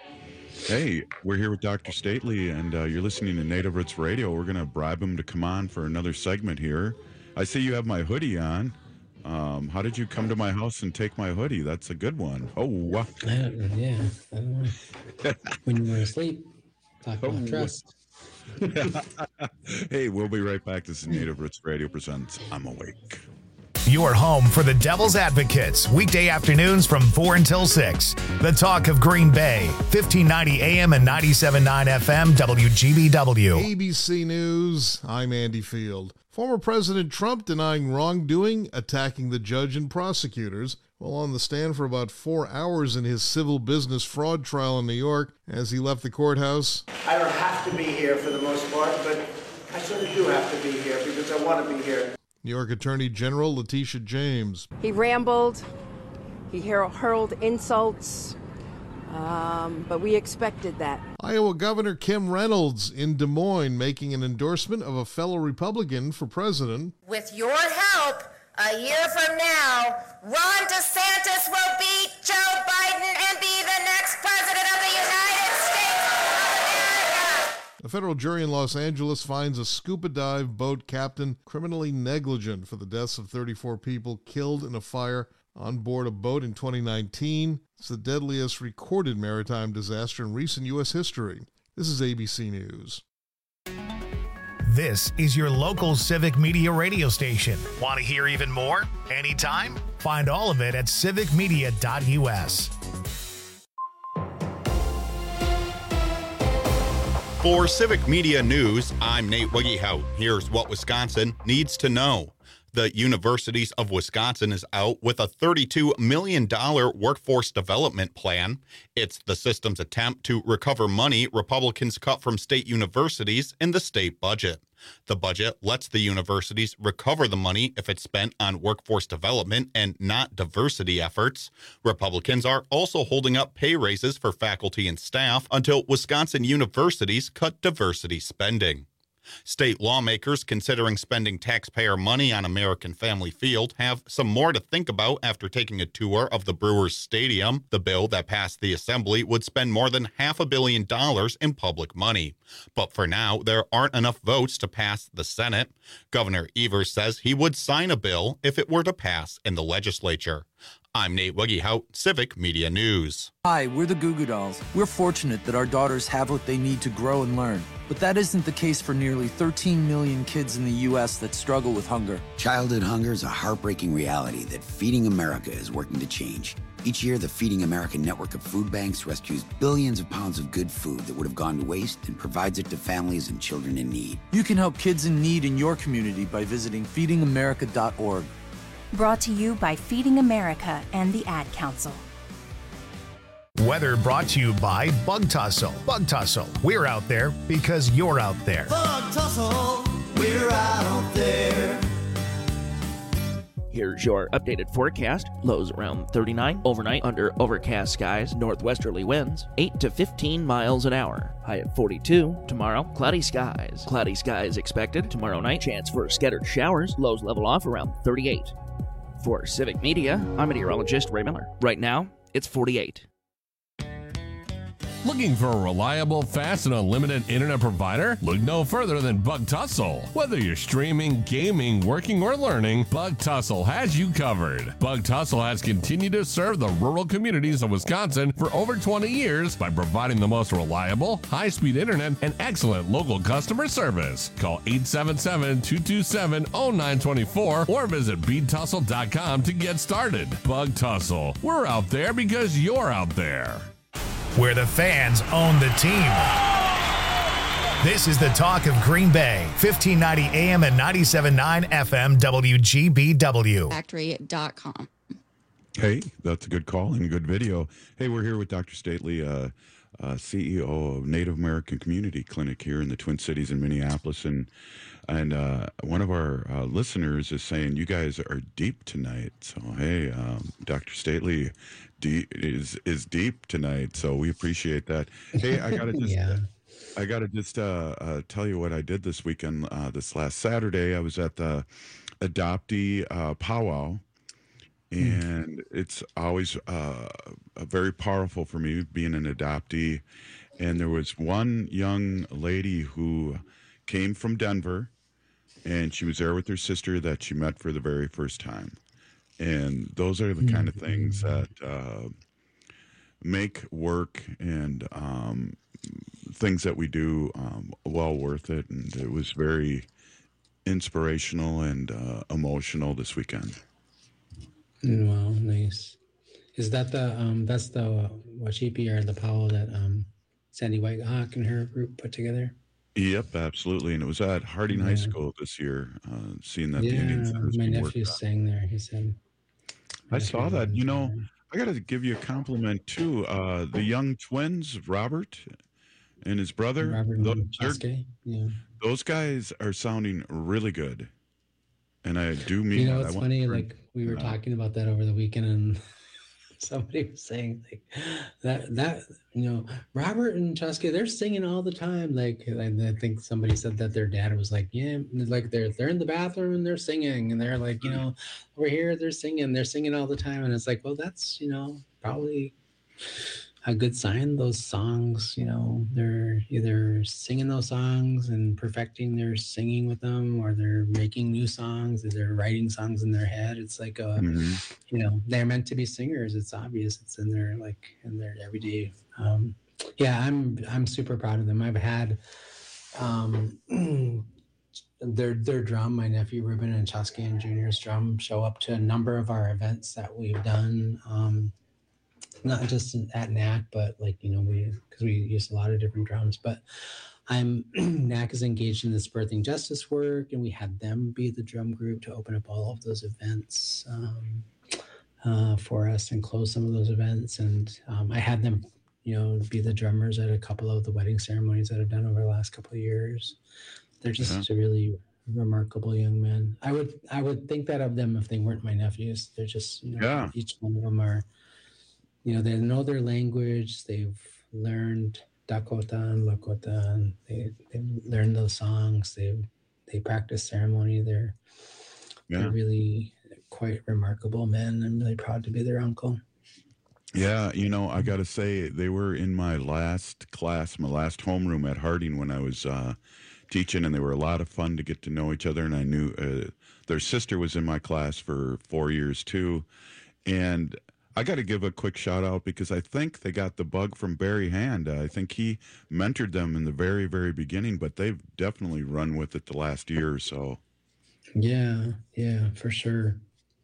Speaker 7: Hey, we're here with Doctor Stately, and uh, you're listening to Native Roots Radio. We're going to bribe him to come on for another segment here. I see you have my hoodie on. Um, how did you come to my house and take my hoodie? That's a good one. Oh, wow.
Speaker 6: I don't, yeah. I don't know. When you were asleep, talk about
Speaker 7: oh,
Speaker 6: trust.
Speaker 7: Hey, we'll be right back. This is Native Roots Radio presents I'm Awake.
Speaker 2: Your home for the Devil's Advocates, weekday afternoons from four until six. The talk of Green Bay, fifteen ninety A M and ninety-seven point nine F M, W G B W.
Speaker 28: A B C News, I'm Andy Field. Former President Trump denying wrongdoing, attacking the judge and prosecutors, while on the stand for about four hours in his civil business fraud trial in New York. As he left the courthouse,
Speaker 29: I don't have to be here for the most part, but I sort of do have to be here because I want to be here.
Speaker 28: New York Attorney General Letitia James.
Speaker 33: He rambled, he hur- hurled insults, um, but we expected that.
Speaker 28: Iowa Governor Kim Reynolds in Des Moines making an endorsement of a fellow Republican for president.
Speaker 34: With your help, a year from now, Ron DeSantis will beat Joe Biden and be the next president of the United States of America.
Speaker 28: A federal jury in Los Angeles finds a scuba dive boat captain criminally negligent for the deaths of thirty-four people killed in a fire on board a boat in twenty nineteen. It's the deadliest recorded maritime disaster in recent U S history. This is A B C News.
Speaker 2: This is your local civic media radio station. Want to hear even more? Anytime? Find all of it at civic media dot U S.
Speaker 5: For Civic Media News, I'm Nate Wiggyhout. Here's what Wisconsin needs to know. The Universities of Wisconsin is out with a thirty-two million dollars workforce development plan. It's the system's attempt to recover money Republicans cut from state universities in the state budget. The budget lets the universities recover the money if it's spent on workforce development and not diversity efforts. Republicans are also holding up pay raises for faculty and staff until Wisconsin universities cut diversity spending. State lawmakers considering spending taxpayer money on American Family Field have some more to think about after taking a tour of the Brewers Stadium. The bill that passed the Assembly would spend more than half a billion dollars in public money. But for now, there aren't enough votes to pass the Senate. Governor Evers says he would sign a bill if it were to pass in the legislature. I'm Nate Wiggyhout, Civic Media News.
Speaker 8: Hi, we're the Goo Goo Dolls. We're fortunate that our daughters have what they need to grow and learn. But that isn't the case for nearly thirteen million kids in the U S that struggle with hunger.
Speaker 9: Childhood hunger is a heartbreaking reality that Feeding America is working to change. Each year, the Feeding America network of food banks rescues billions of pounds of good food that would have gone to waste and provides it to families and children in need.
Speaker 8: You can help kids in need in your community by visiting feeding america dot org.
Speaker 10: Brought to you by Feeding America and the Ad Council.
Speaker 2: Weather brought to you by Bug Tussle. Bug Tussle, we're out there because you're out there.
Speaker 13: Bug Tussle, we're out there.
Speaker 14: Here's your updated forecast. Lows around thirty-nine. Overnight under overcast skies. Northwesterly winds eight to fifteen miles an hour. High at forty-two. Tomorrow, cloudy skies. Cloudy skies expected. Tomorrow night, chance for scattered showers. Lows level off around thirty-eight. For Civic Media, I'm meteorologist Ray Miller. Right now, it's forty-eight.
Speaker 15: Looking for a reliable, fast, and unlimited internet provider? Look no further than Bug Tussle. Whether you're streaming, gaming, working, or learning, Bug Tussle has you covered. Bug Tussle has continued to serve the rural communities of Wisconsin for over twenty years by providing the most reliable, high-speed internet and excellent local customer service. Call eight seven seven, two two seven, zero nine two four or visit bead tussle dot com to get started. Bug Tussle. We're out there because you're out there.
Speaker 2: Where the fans own the team. This is the talk of Green Bay, fifteen ninety A M and ninety-seven point nine F M, W G B W.
Speaker 16: Factory dot com.
Speaker 7: Hey, that's a good call and a good video. Hey, we're here with Doctor Stately, uh, uh, C E O of Native American Community Clinic here in the Twin Cities in Minneapolis. And and uh, one of our uh, listeners is saying you guys are deep tonight. So, hey, um, Doctor Stately deep, is is deep tonight. So we appreciate that. Hey, I got to just... yeah. I got to just uh, uh, tell you what I did this weekend. Uh, this last Saturday, I was at the adoptee uh, powwow, and mm. it's always uh, very powerful for me being an adoptee. And there was one young lady who came from Denver, and she was there with her sister that she met for the very first time. And those are the mm. kind of things that uh, make work and um, things that we do, um, well worth it. And it was very inspirational and uh, emotional this weekend.
Speaker 6: Wow, nice. Is that the um that's the uh, Washipi or the Powell that um Sandy Whitehawk and her group put together?
Speaker 7: Yep, absolutely. And it was at Harding
Speaker 6: Yeah.
Speaker 7: High School this year, uh, seeing that
Speaker 6: Yeah,
Speaker 7: the Indian Center's
Speaker 6: my
Speaker 7: being worked
Speaker 6: nephew
Speaker 7: on.
Speaker 6: sang there. He said.
Speaker 7: I saw that. You know, I got to give you a compliment too. Uh, the young twins, Robert and his brother,
Speaker 6: Robert
Speaker 7: tho-
Speaker 6: and
Speaker 7: they're-
Speaker 6: Chasuke, yeah.
Speaker 7: those guys are sounding really good. And I do mean
Speaker 6: You know,
Speaker 7: that. I
Speaker 6: it's
Speaker 7: want
Speaker 6: funny.
Speaker 7: to-
Speaker 6: Like we were
Speaker 7: uh,
Speaker 6: talking about that over the weekend, and somebody was saying like that that you know Robert and Chasuke, they're singing all the time. Like and I think somebody said that their dad was like, yeah, like they're they're in the bathroom and they're singing, and they're like, you know, over here they're singing, they're singing all the time, and it's like, well, that's you know probably a good sign. Those songs, you know, they're either singing those songs and perfecting their singing with them, or they're making new songs, or they're writing songs in their head. It's like a,
Speaker 7: Mhm.
Speaker 6: you know, they're meant to be singers. It's obvious. It's in their like in their everyday. Um, yeah, I'm I'm super proud of them. I've had um, their their drum, my nephew Ruben and Chasuke and Junior's drum, show up to a number of our events that we've done. Um, not just in- at N A C, but like, you know, we, because we use a lot of different drums, but I'm, N A C is engaged in this birthing justice work, and we had them be the drum group to open up all of those events um, uh, for us and close some of those events. And um, I had them, you know, be the drummers at a couple of the wedding ceremonies that I've done over the last couple of years. They're just
Speaker 7: Yeah.
Speaker 6: a really remarkable young men. I would, I would think that of them if they weren't my nephews. They're just, you know,
Speaker 7: Yeah.
Speaker 6: each one of them are, you know, they know their language. They've learned Dakota and Lakota, and they they learned those songs. They they practice ceremony. They're
Speaker 7: Yeah.
Speaker 6: they're really quite remarkable men. I'm really proud to be their uncle.
Speaker 7: Yeah, you know, I got to say, they were in my last class, my last homeroom at Harding when I was uh, teaching, and they were a lot of fun to get to know each other. And I knew uh, their sister was in my class for four years too. And I got to give a quick shout out because I think they got the bug from Barry Hand. I think he mentored them in the very, very beginning, but they've definitely run with it the last year or so.
Speaker 6: Yeah, yeah, for sure.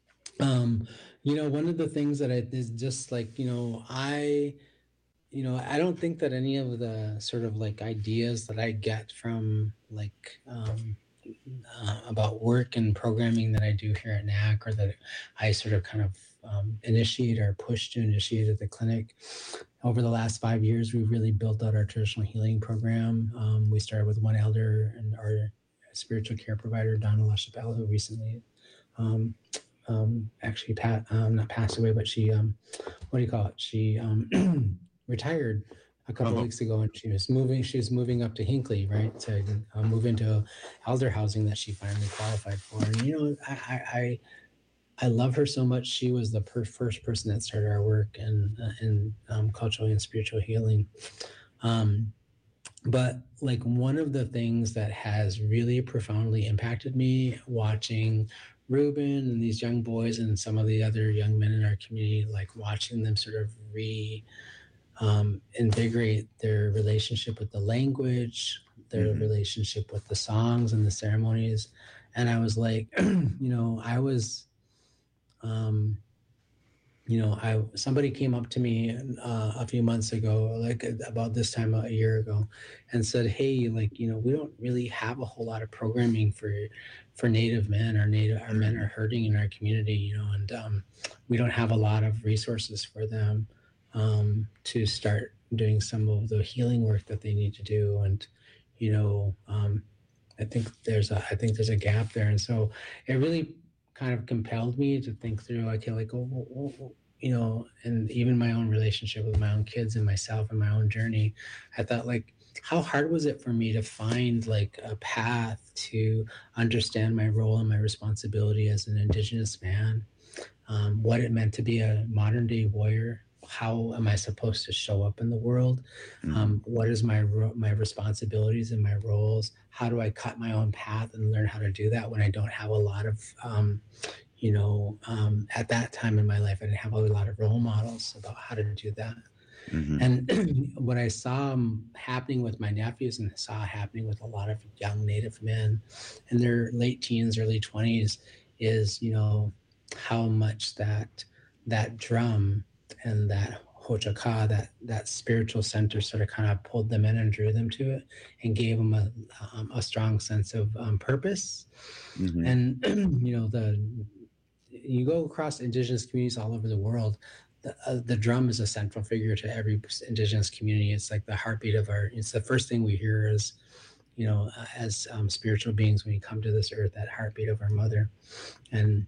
Speaker 6: Um, you know, one of the things that I is just like, you know, I, you know, I don't think that any of the sort of like ideas that I get from like um, uh, about work and programming that I do here at N A C, or that I sort of kind of um, initiate or push to initiate at the clinic. Over the last five years, we've really built out our traditional healing program. Um, we started with one elder and our spiritual care provider, Donna LaChapelle, who recently um, um, actually pat, um, not passed away, but she, um, what do you call it? She um, retired a couple
Speaker 7: Uh-huh.
Speaker 6: weeks ago, and she was moving, she was moving up to Hinckley, right? To uh, move into elder housing that she finally qualified for. And, you know, I, I, I I love her so much. She was the per- first person that started our work in, uh, in um, cultural and spiritual healing. Um, but like one of the things that has really profoundly impacted me watching Ruben and these young boys and some of the other young men in our community, like watching them sort of re um, invigorate their relationship with the language, their
Speaker 7: Mhm.
Speaker 6: relationship with the songs and the ceremonies. And I was like, you know, I was, um, you know, I somebody came up to me uh, a few months ago, like about this time a year ago, and said, "Hey, like, you know, we don't really have a whole lot of programming for for Native men. Our Native our men are hurting in our community, you know, and um, we don't have a lot of resources for them um, to start doing some of the healing work that they need to do." And you know, um, I think there's a I think there's a gap there, and so it really kind of compelled me to think through, okay, like, oh, oh, oh, you know, and even my own relationship with my own kids and myself and my own journey, I thought, like, how hard was it for me to find like a path to understand my role and my responsibility as an Indigenous man, um, what it meant to be a modern day warrior. How am I supposed to show up in the world? Um, what is my ro- my responsibilities and my roles? How do I cut my own path and learn how to do that when I don't have a lot of, um, you know, um, at that time in my life, I didn't have a lot of role models about how to do that.
Speaker 7: Mhm.
Speaker 6: And what I saw um, happening with my nephews and saw happening with a lot of young Native men in their late teens, early twenties is, you know, how much that that drum and that Hochaka, that that spiritual center sort of kind of pulled them in and drew them to it and gave them a, um, a strong sense of um, purpose.
Speaker 7: Mhm.
Speaker 6: And, you know, the you go across indigenous communities all over the world, the, uh, the drum is a central figure to every indigenous community. It's like the heartbeat of our, it's the first thing we hear is, you know, uh, as um, spiritual beings when we come to this earth, that heartbeat of our mother. And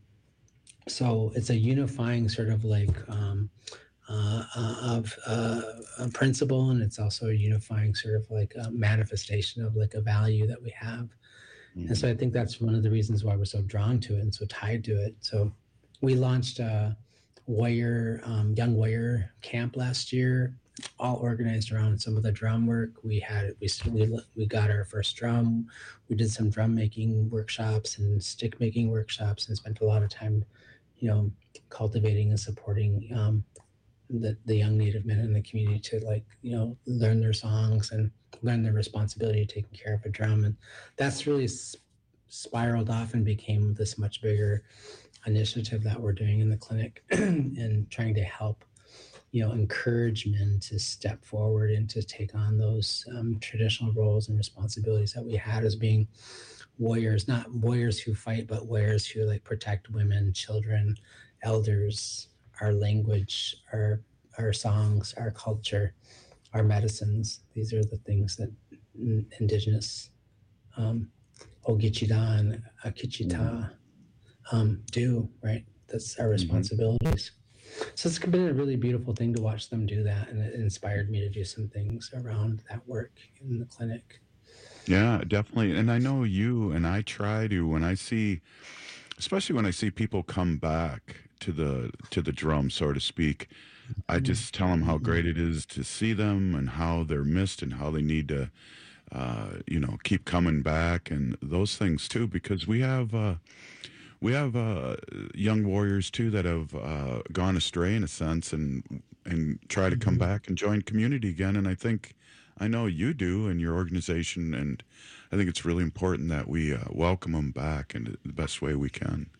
Speaker 6: so it's a unifying sort of like um, uh, uh, of uh, a principle, and it's also a unifying sort of like a manifestation of like a value that we have. And so I think that's one of the reasons why we're so drawn to it and so tied to it. So we launched a warrior, um, young warrior camp last year, all organized around some of the drum work. We had, we, we, we got our first drum. We did some drum making workshops and stick making workshops and spent a lot of time, you know, cultivating and supporting um, the, the young Native men in the community to like, you know, learn their songs and learn their responsibility of taking care of a drum. And that's really s- spiraled off and became this much bigger initiative that we're doing in the clinic and trying to help, you know, encourage men to step forward and to take on those um, traditional roles and responsibilities that we had as being warriors, not warriors who fight, but warriors who like protect women, children, elders, our language, our our songs, our culture, our medicines. These are the things that n- indigenous um, Ogichida and Akichita um, do, right? That's our responsibilities. So it's been a really beautiful thing to watch them do that, and it inspired me to do some things around that work in the clinic.
Speaker 7: Yeah, definitely. And I know you and I try to, when I see, especially when I see people come back to the to the drum, so to speak, I just tell them how great it is to see them and how they're missed and how they need to, uh, you know, keep coming back and those things too, because we have uh, we have uh, young warriors too that have uh, gone astray in a sense and and try to come back and join community again. And I think I know you do in your organization, and I think it's really important that we uh, welcome them back in the best way we can.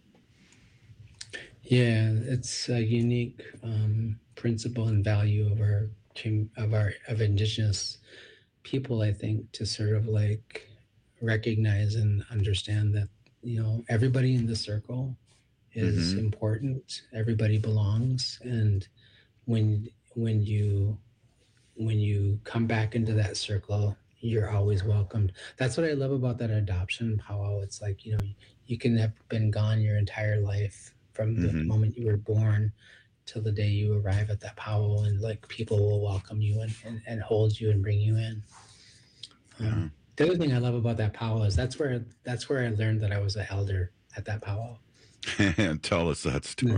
Speaker 6: Yeah, it's a unique um, principle and value of our com- of our of indigenous people, I think, to sort of like recognize and understand that, you know, everybody in the circle is
Speaker 7: Mhm.
Speaker 6: important. Everybody belongs, and when when you when you come back into that circle, you're always welcomed. That's what I love about that adoption powwow. It's like, you know, you can have been gone your entire life from the
Speaker 7: Mhm.
Speaker 6: moment you were born till the day you arrive at that powwow, and like people will welcome you and, and, and hold you and bring you in. Um, the other thing I love about that powwow is that's where that's where I learned that I was an elder at that powwow.
Speaker 7: Tell us that story.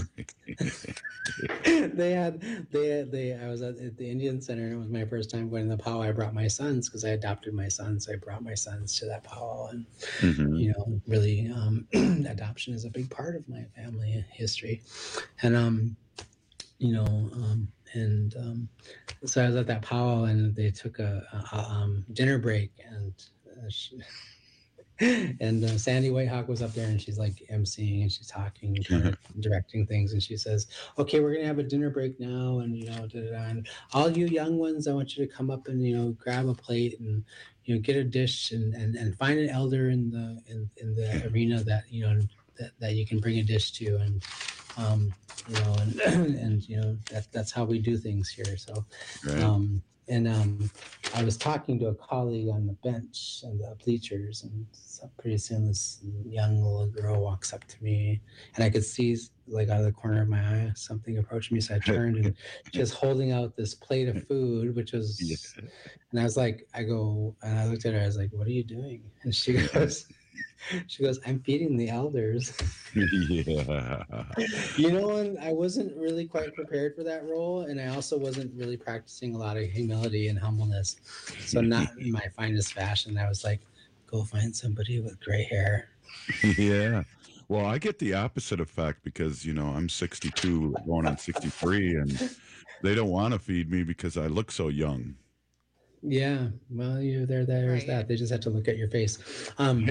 Speaker 6: they had they had, they I was at, at the Indian Center, and it was my first time going to the powwow. I brought my sons because I adopted my sons. So I brought my sons to that powwow, and
Speaker 7: Mhm.
Speaker 6: you know, really, um, adoption is a big part of my family history, and um, you know, um, and um, so I was at that powwow, and they took a, a, a um, dinner break, and uh, she, and uh, Sandy Whitehawk was up there, and she's like emceeing, and she's talking, and kind of directing things, and she says, "Okay, we're gonna have a dinner break now, and you know, da, da, da, and all you young ones, I want you to come up and you know, grab a plate and you know, get a dish, and and, and find an elder in the in, in the arena that you know that, that you can bring a dish to, and um, you know, and and you know that that's how we do things here." So.
Speaker 7: Right.
Speaker 6: Um, And um, I was talking to a colleague on the bench and the bleachers, and so pretty soon this young little girl walks up to me, and I could see, like out of the corner of my eye, something approaching me. So I turned, and she was holding out this plate of food, which was,
Speaker 7: Yeah.
Speaker 6: and I was like, I go, and I looked at her, I was like, "What are you doing?" And she goes, she goes, "I'm feeding the elders."
Speaker 7: Yeah.
Speaker 6: You know, and I wasn't really quite prepared for that role, and I also wasn't really practicing a lot of humility and humbleness. So not in my finest fashion. I was like, "Go find somebody with gray hair."
Speaker 7: Yeah. Well, I get the opposite effect because, you know, I'm sixty-two going on sixty-three, and they don't want to feed me because I look so young.
Speaker 6: Yeah, well, you there, there's that. They just have to look at your face. Um,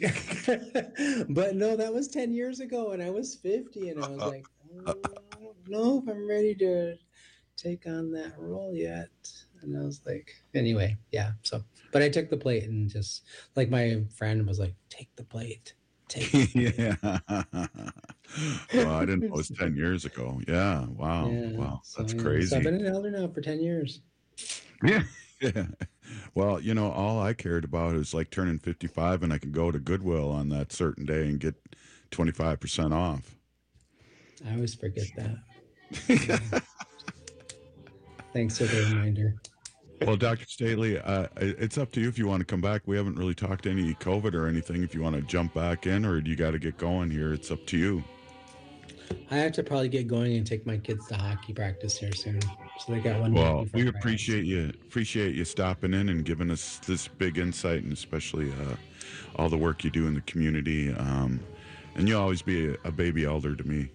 Speaker 6: but no, that was ten years ago, and I was fifty, and I was like, oh, I don't know if I'm ready to take on that role yet. And I was like, anyway, yeah. So, but I took the plate and just like my friend was like, take the plate. Take the plate.
Speaker 7: Yeah. Well, I didn't know it was ten years ago. Yeah. Wow.
Speaker 6: Yeah,
Speaker 7: Wow.
Speaker 6: so,
Speaker 7: That's
Speaker 6: yeah.
Speaker 7: crazy.
Speaker 6: So I've been an elder now for ten years.
Speaker 7: Yeah. Yeah. Well, you know, all I cared about is like turning fifty-five and I can go to Goodwill on that certain day and get twenty-five percent off.
Speaker 6: I always forget that. Thanks for the reminder.
Speaker 7: Well, Doctor Staley, uh, it's up to you if you want to come back. We haven't really talked any COVID or anything. If you want to jump back in or do you got to get going here, it's up to you.
Speaker 6: I have to probably get going and take my kids to hockey practice here soon. So they got one.
Speaker 7: Well, we appreciate you appreciate you stopping in and giving us this big insight, and especially uh, all the work you do in the community. Um, and you'll always be a, a baby elder to me.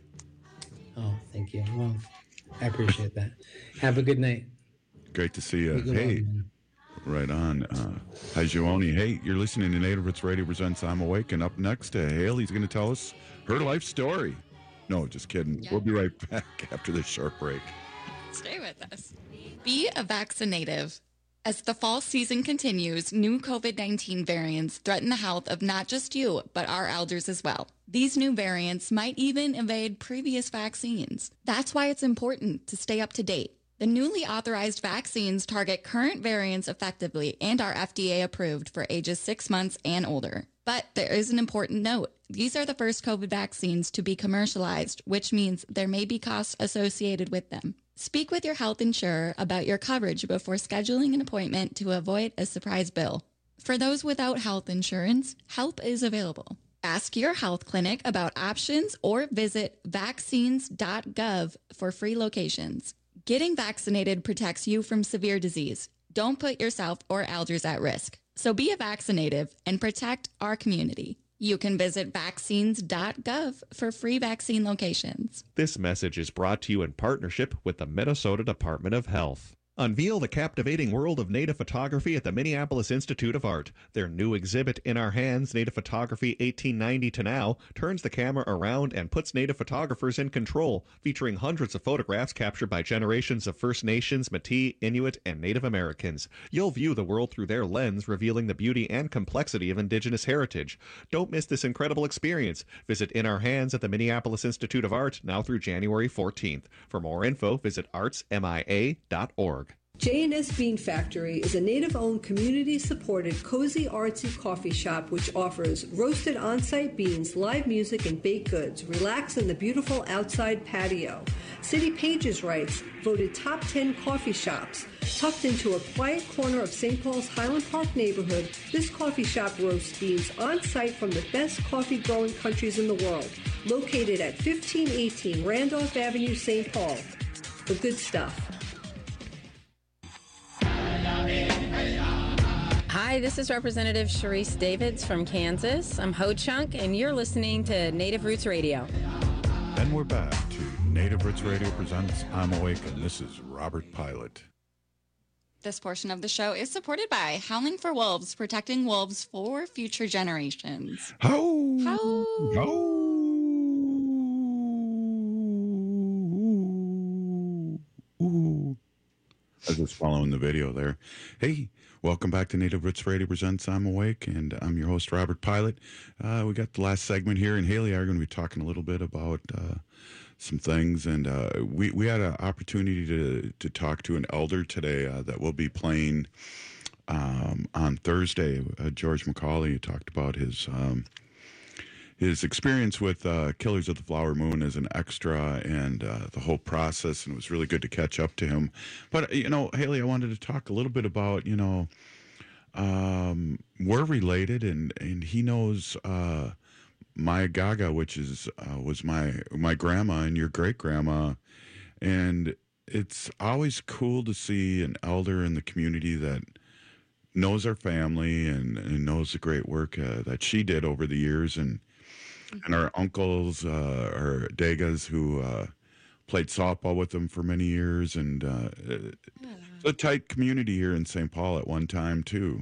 Speaker 6: Oh, thank you. Well, I appreciate that. Have a good night.
Speaker 7: Great to see you.
Speaker 6: Be good
Speaker 7: Hey,
Speaker 6: one,
Speaker 7: right on. Uh, Hajioni, hey, you're listening to Native Roots Radio presents I'm Awake, and up next, uh, Haley's going to tell us her life story. No, just kidding.
Speaker 11: Yeah.
Speaker 7: We'll be right back after this short break.
Speaker 11: Stay with us. Be a vaccinative. As the fall season continues, new COVID nineteen variants threaten the health of not just you, but our elders as well. These new variants might even evade previous vaccines. That's why it's important to stay up to date. The newly authorized vaccines target current variants effectively and are F D A approved for ages six months and older. But there is an important note. These are the first COVID vaccines to be commercialized, which means there may be costs associated with them. Speak with your health insurer about your coverage before scheduling an appointment to avoid a surprise bill. For those without health insurance, help is available. Ask your health clinic about options or visit vaccines dot gov for free locations. Getting vaccinated protects you from severe disease. Don't put yourself or elders at risk. So be a vaccinative and protect our community. You can visit vaccines dot gov for free vaccine locations.
Speaker 12: This message is brought to you in partnership with the Minnesota Department of Health. Unveil the captivating world of native photography at the Minneapolis Institute of Art. Their new exhibit, In Our Hands, Native Photography eighteen ninety to Now, turns the camera around and puts native photographers in control, featuring hundreds of photographs captured by generations of First Nations, Métis, Inuit, and Native Americans. You'll view the world through their lens, revealing the beauty and complexity of Indigenous heritage. Don't miss this incredible experience. Visit In Our Hands at the Minneapolis Institute of Art now through January fourteenth. For more info, visit arts m i a dot org.
Speaker 16: J and S Bean Factory is a native-owned, community-supported, cozy, artsy coffee shop which offers roasted on-site beans, live music, and baked goods. Relax in the beautiful outside patio. City Pages writes, voted top ten coffee shops. Tucked into a quiet corner of Saint Paul's Highland Park neighborhood, this coffee shop roasts beans on-site from the best coffee-growing countries in the world. Located at fifteen eighteen Randolph Avenue, Saint Paul. The good stuff.
Speaker 17: Hi, this is Representative Sharice Davids from Kansas. I'm Ho Chunk, and you're listening to Native Roots Radio.
Speaker 7: And we're back to Native Roots Radio presents I'm Awake, and this is Robert Pilot.
Speaker 11: This portion of the show is supported by Howling for Wolves, protecting wolves for future generations.
Speaker 7: Ho!
Speaker 11: Ho!
Speaker 7: Ho! Ooh. I was just following the video there. Hey, welcome back to Native Roots Radio presents I'm Awake, and I'm your host, Robert Pilot. Uh, we got the last segment here, and Haley and I are going to be talking a little bit about uh, some things, and uh, we, we had an opportunity to, to talk to an elder today uh, that will be playing um, on Thursday. Uh, George McCauley talked about his... Um, his experience with uh, Killers of the Flower Moon as an extra and uh, the whole process, and it was really good to catch up to him. But, you know, Haley, I wanted to talk a little bit about, you know, um, we're related, and, and he knows uh, my Gaga, which is uh, was my, my grandma and your great-grandma, and it's always cool to see an elder in the community that knows our family and, and knows the great work uh, that she did over the years, and and our uncles, uh, our Degas, who uh, played softball with them for many years, and uh, it's a tight community here in Saint Paul at one time too.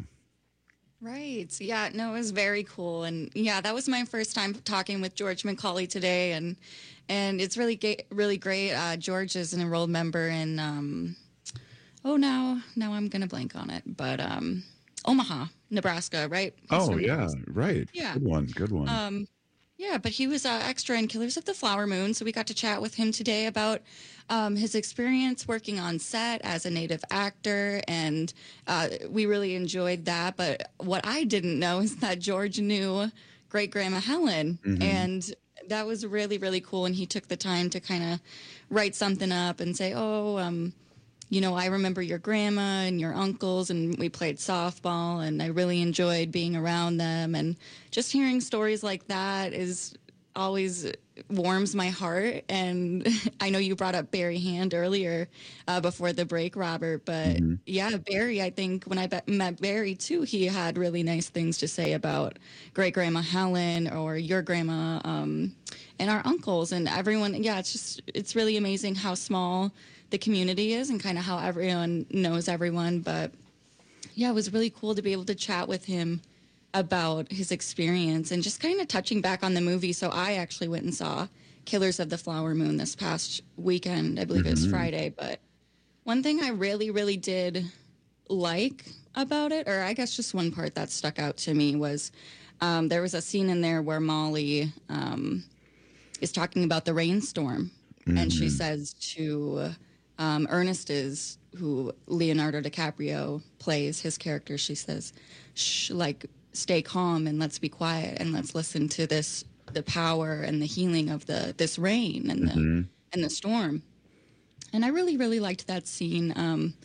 Speaker 11: Right. Yeah, no, it was very cool. And yeah, that was my first time talking with George McCauley today. And and it's really ga- really great. Uh, George is an enrolled member in, um, oh, now, now I'm going to blank on it. But um, Omaha, Nebraska, right?
Speaker 7: Oh, yeah, right.
Speaker 11: Yeah.
Speaker 7: Good one, good one.
Speaker 11: Um, yeah, but he was uh, extra in Killers of the Flower Moon. So we got to chat with him today about um, his experience working on set as a native actor. And uh, we really enjoyed that. But what I didn't know is that George knew Great Grandma Helen.
Speaker 3: Mhm.
Speaker 11: And that was really, really cool. And he took the time to kind of write something up and say, oh, um, you know, I remember your grandma and your uncles, and we played softball, and I really enjoyed being around them. And just hearing stories like that is always warms my heart. And I know you brought up Barry Hand earlier uh, before the break, Robert, but
Speaker 7: Mm-hmm.
Speaker 11: yeah, Barry, I think when I be- met Barry too, he had really nice things to say about Great Grandma Helen or your grandma um, and our uncles and everyone. Yeah, it's just, it's really amazing how small the community is and kind of how everyone knows everyone. But yeah, it was really cool to be able to chat with him about his experience and just kind of touching back on the movie. So I actually went and saw Killers of the Flower Moon this past weekend. I believe it was
Speaker 3: Mhm.
Speaker 11: Friday. But one thing I really, really did like about it, or I guess just one part that stuck out to me, was um, there was a scene in there where Molly um, is talking about the rainstorm. And she
Speaker 3: Mhm.
Speaker 11: says to um, Ernest, is who Leonardo DiCaprio plays, his character, she says, Shh, like, stay calm and let's be quiet and let's listen to this, the power and the healing of the this rain and the
Speaker 7: Mhm.
Speaker 11: and the storm. And I really, really liked that scene. Um,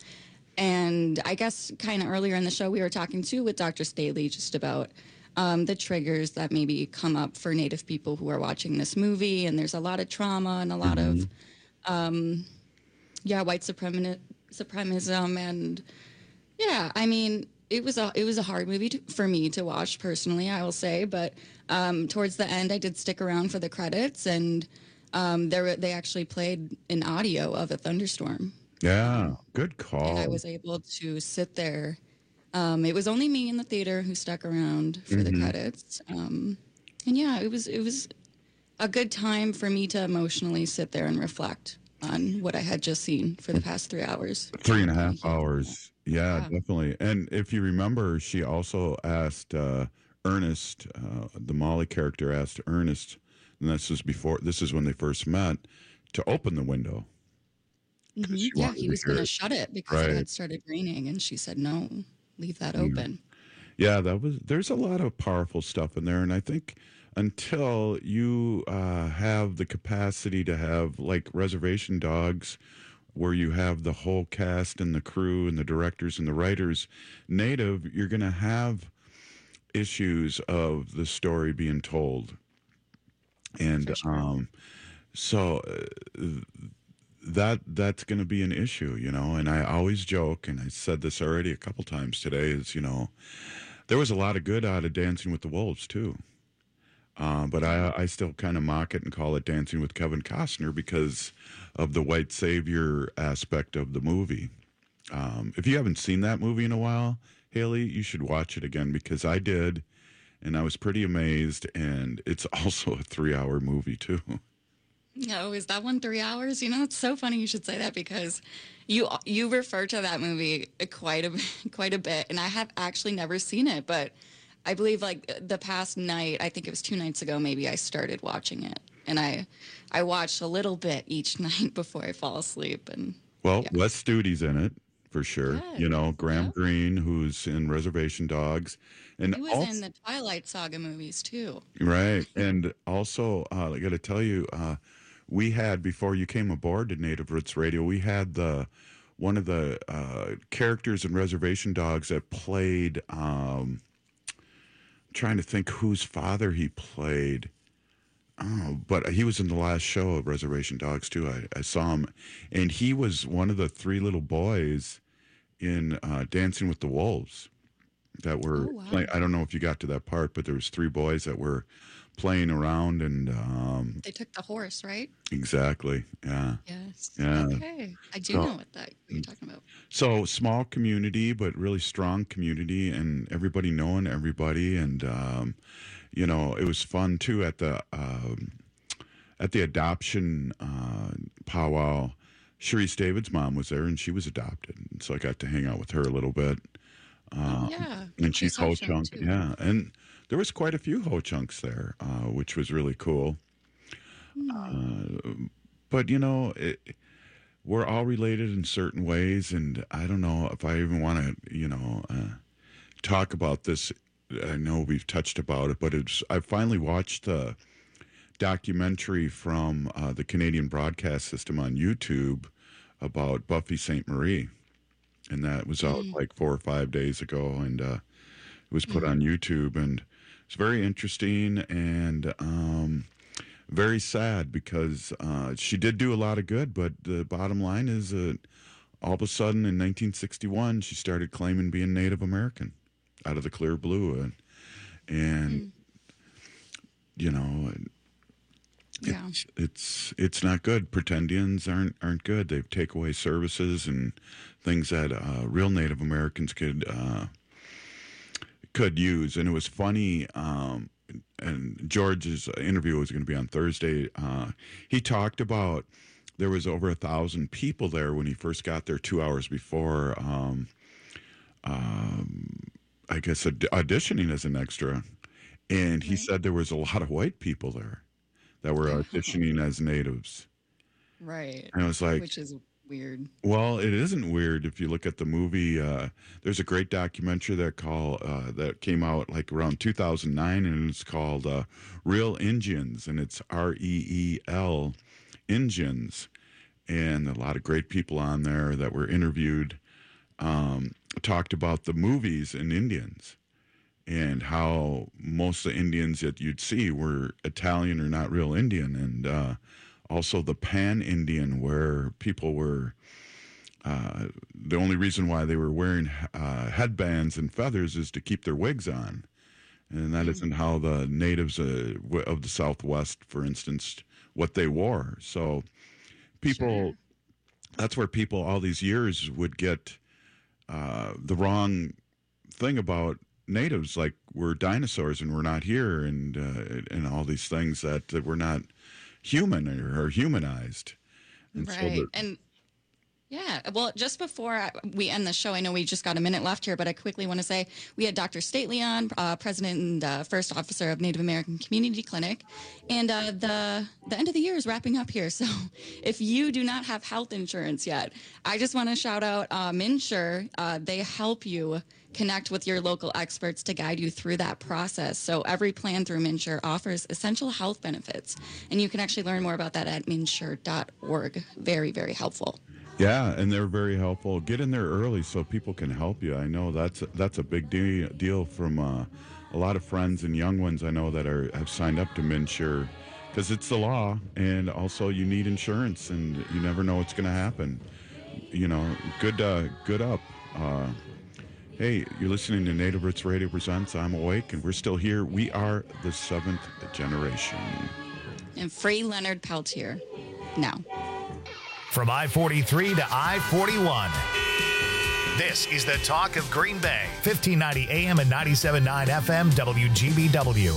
Speaker 11: and I guess kind of earlier in the show, we were talking too with Doctor Staley just about um, the triggers that maybe come up for Native people who are watching this movie. And there's a lot of trauma and a lot of, um, yeah, white supremi- supremacism. And yeah, I mean, it was a it was a hard movie to, for me to watch personally, I will say. But um, towards the end, I did stick around for the credits, and um, there were- they actually played an audio of a thunderstorm.
Speaker 7: Yeah, good call.
Speaker 11: And I was able to sit there. Um, it was only me in the theater who stuck around for the
Speaker 7: Mhm.
Speaker 11: credits. Um, and yeah, it was it was a good time for me to emotionally sit there and reflect on what I had just seen for the past three hours.
Speaker 7: Three and a half hours. Yeah,
Speaker 11: Yeah.
Speaker 7: definitely. And if you remember, she also asked uh, Ernest, uh, the Molly character asked Ernest, and this was before, this is when they first met, to open the window.
Speaker 11: Mhm.
Speaker 7: she
Speaker 11: Yeah,
Speaker 7: wanted
Speaker 11: he
Speaker 7: to
Speaker 11: was
Speaker 7: hear
Speaker 11: going to
Speaker 7: it.
Speaker 11: shut it because
Speaker 7: Right.
Speaker 11: it had started raining, and she said, no, leave that
Speaker 7: Mm.
Speaker 11: open.
Speaker 7: Yeah, that was, there's a lot of powerful stuff in there. And I think until you uh, have the capacity to have like Reservation Dogs, where you have the whole cast and the crew and the directors and the writers native, you're going to have issues of the story being told. And um, so uh, that that's going to be an issue, you know. And I always joke, and I said this already a couple times today, is, you know, there was a lot of good out of Dancing with the Wolves too. Uh, but I, I still kind of mock it and call it Dancing with Kevin Costner because of the white savior aspect of the movie. Um, if you haven't seen that movie in a while, Haley, you should watch it again, because I did, and I was pretty amazed. And it's also a three-hour movie too.
Speaker 11: No, is that one three hours? You know, it's so funny you should say that, because you you refer to that movie quite a quite a bit, and I have actually never seen it, but I believe like the past night, I think it was two nights ago, maybe I started watching it, and I I watched a little bit each night before I fall asleep. And
Speaker 7: Well, Wes Studi's in it for sure.
Speaker 11: Yeah,
Speaker 7: you know, Graham Greene, who's in Reservation Dogs, and
Speaker 11: he was
Speaker 7: also,
Speaker 11: in the Twilight Saga movies too.
Speaker 7: right, and also uh, I got to tell you, uh, we had, before you came aboard to Native Roots Radio, we had the one of the uh, characters in Reservation Dogs that played. Um, trying to think whose father he played. Oh, but he was in the last show of Reservation Dogs too. I, I saw him, and he was one of the three little boys in uh, Dancing with the Wolves that were
Speaker 11: Oh, wow.
Speaker 7: playing. I don't know if you got to that part, but there was three boys that were playing around and um,
Speaker 11: They took the horse, right?
Speaker 7: exactly, yeah,
Speaker 11: Yes.
Speaker 7: yeah.
Speaker 11: Okay. I do
Speaker 7: So-
Speaker 11: know what that what you're talking about.
Speaker 7: So small community, but really strong community, and everybody knowing everybody, and um, you know, it was fun too at the um, at the adoption uh, powwow. Sharice David's mom was there, and she was adopted, and so I got to hang out with her a little bit. Um,
Speaker 11: yeah.
Speaker 7: and she's
Speaker 11: She's
Speaker 7: Ho
Speaker 11: Ho-Chunk,
Speaker 7: Chunk,
Speaker 11: too.
Speaker 7: yeah, and there was quite a few Ho Chunks there, uh, which was really cool. Uh, but you know, it, we're all related in certain ways, and I don't know if I even want to, you know, uh, talk about this. I know we've touched about it, but it's. I finally watched the documentary from uh, the Canadian Broadcast System on YouTube about Buffy Sainte Marie, and that was out
Speaker 3: Mm.
Speaker 7: like four or five days ago, and uh, it was put on YouTube, and it's very interesting and um, very sad because uh, she did do a lot of good, but the bottom line is that all of a sudden in nineteen sixty-one she started claiming being Native American out of the clear blue, and and you know.
Speaker 11: Yeah.
Speaker 7: It's, it's it's not good. Pretendians aren't aren't good. They take away services and things that uh, real Native Americans could uh, could use. And it was funny. Um, and George's interview was going to be on Thursday. Uh, he talked about there was over a thousand people there when he first got there two hours before. Um, um, I guess aud- auditioning as an extra, and he said there was a lot of white people there that were auditioning as natives.
Speaker 11: Right.
Speaker 7: And I was like,
Speaker 11: which is weird.
Speaker 7: well, it isn't weird if you look at the movie. Uh, there's a great documentary that call uh, that came out like around two thousand nine, and it's called uh, Real Indians, and it's R E E L Indians, and a lot of great people on there that were interviewed um, talked about the movies and Indians, and how most of the Indians that you'd see were Italian or not real Indian, and uh, also the Pan-Indian, where people were, uh, the only reason why they were wearing uh, headbands and feathers is to keep their wigs on. And that isn't how the natives uh, w- of the Southwest, for instance, what they wore. So people, that's where people all these years would get uh, the wrong thing about natives, like we're dinosaurs and we're not here, and uh, and all these things that, that we're not human or, or humanized. And so
Speaker 11: Right.
Speaker 7: that-
Speaker 11: And yeah, well, just before I- we end the show, I know we just got a minute left here, but I quickly want to say we had Doctor Stately on, uh, president and uh, first officer of Native American Community Clinic, and uh, the the end of the year is wrapping up here. So if you do not have health insurance yet, I just want to shout out uh, MNsure. Uh, they help you connect with your local experts to guide you through that process. So every plan through MNsure offers essential health benefits, and you can actually learn more about that at minsure dot org. Very, very helpful.
Speaker 7: Yeah, and they're very helpful. Get in there early so people can help you. I know that's that's a big de- deal from uh, a lot of friends and young ones I know that are have signed up to MNsure, because it's the law, and also you need insurance, and you never know what's going to happen. You know, good uh, good up. Uh, hey, you're listening to Native Roots Radio Presents. I'm Awake, and we're still here. We are the seventh generation.
Speaker 11: And free Leonard Peltier. Now.
Speaker 2: From I forty-three to I forty-one. This is the Talk of Green Bay, fifteen ninety A M and ninety-seven point nine F M W G B W.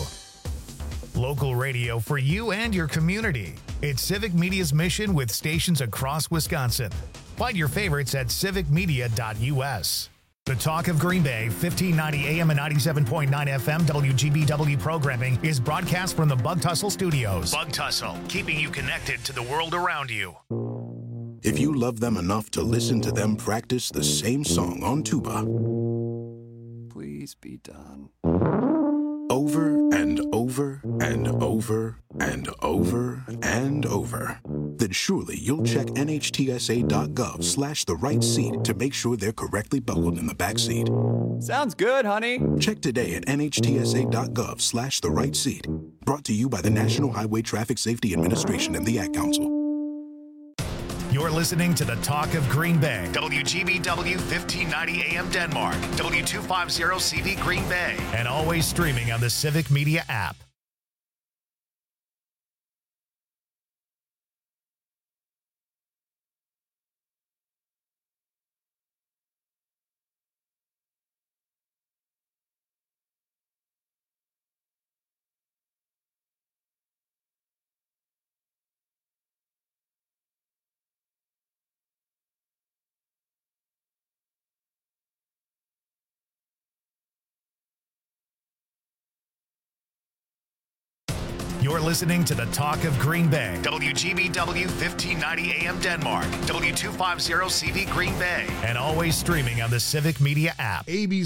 Speaker 2: Local radio for you and your community. It's Civic Media's mission with stations across Wisconsin. Find your favorites at civic media dot U S. The Talk of Green Bay, fifteen ninety A M and ninety-seven point nine F M W G B W programming is broadcast from the Bug Tussle Studios. Bug Tussle, keeping you connected to the world around you.
Speaker 3: If you love them enough to listen to them practice the same song on tuba,
Speaker 8: Please be done.
Speaker 3: over and over and over and over and over, then surely you'll check N H T S A dot gov slash the right seat to make sure they're correctly buckled in the back seat.
Speaker 8: Sounds good, honey.
Speaker 3: Check today at N H T S A dot gov slash the right seat. Brought to you by the National Highway Traffic Safety Administration and the Ad Council.
Speaker 2: You're listening to the Talk of Green Bay, W G B W fifteen ninety A M Denmark, W two fifty C V Green Bay, and always streaming on the Civic Media app. You're listening to the Talk of Green Bay. W G B W fifteen ninety A M Denmark. W two fifty C V Green Bay. And always streaming on the Civic Media app.
Speaker 28: A B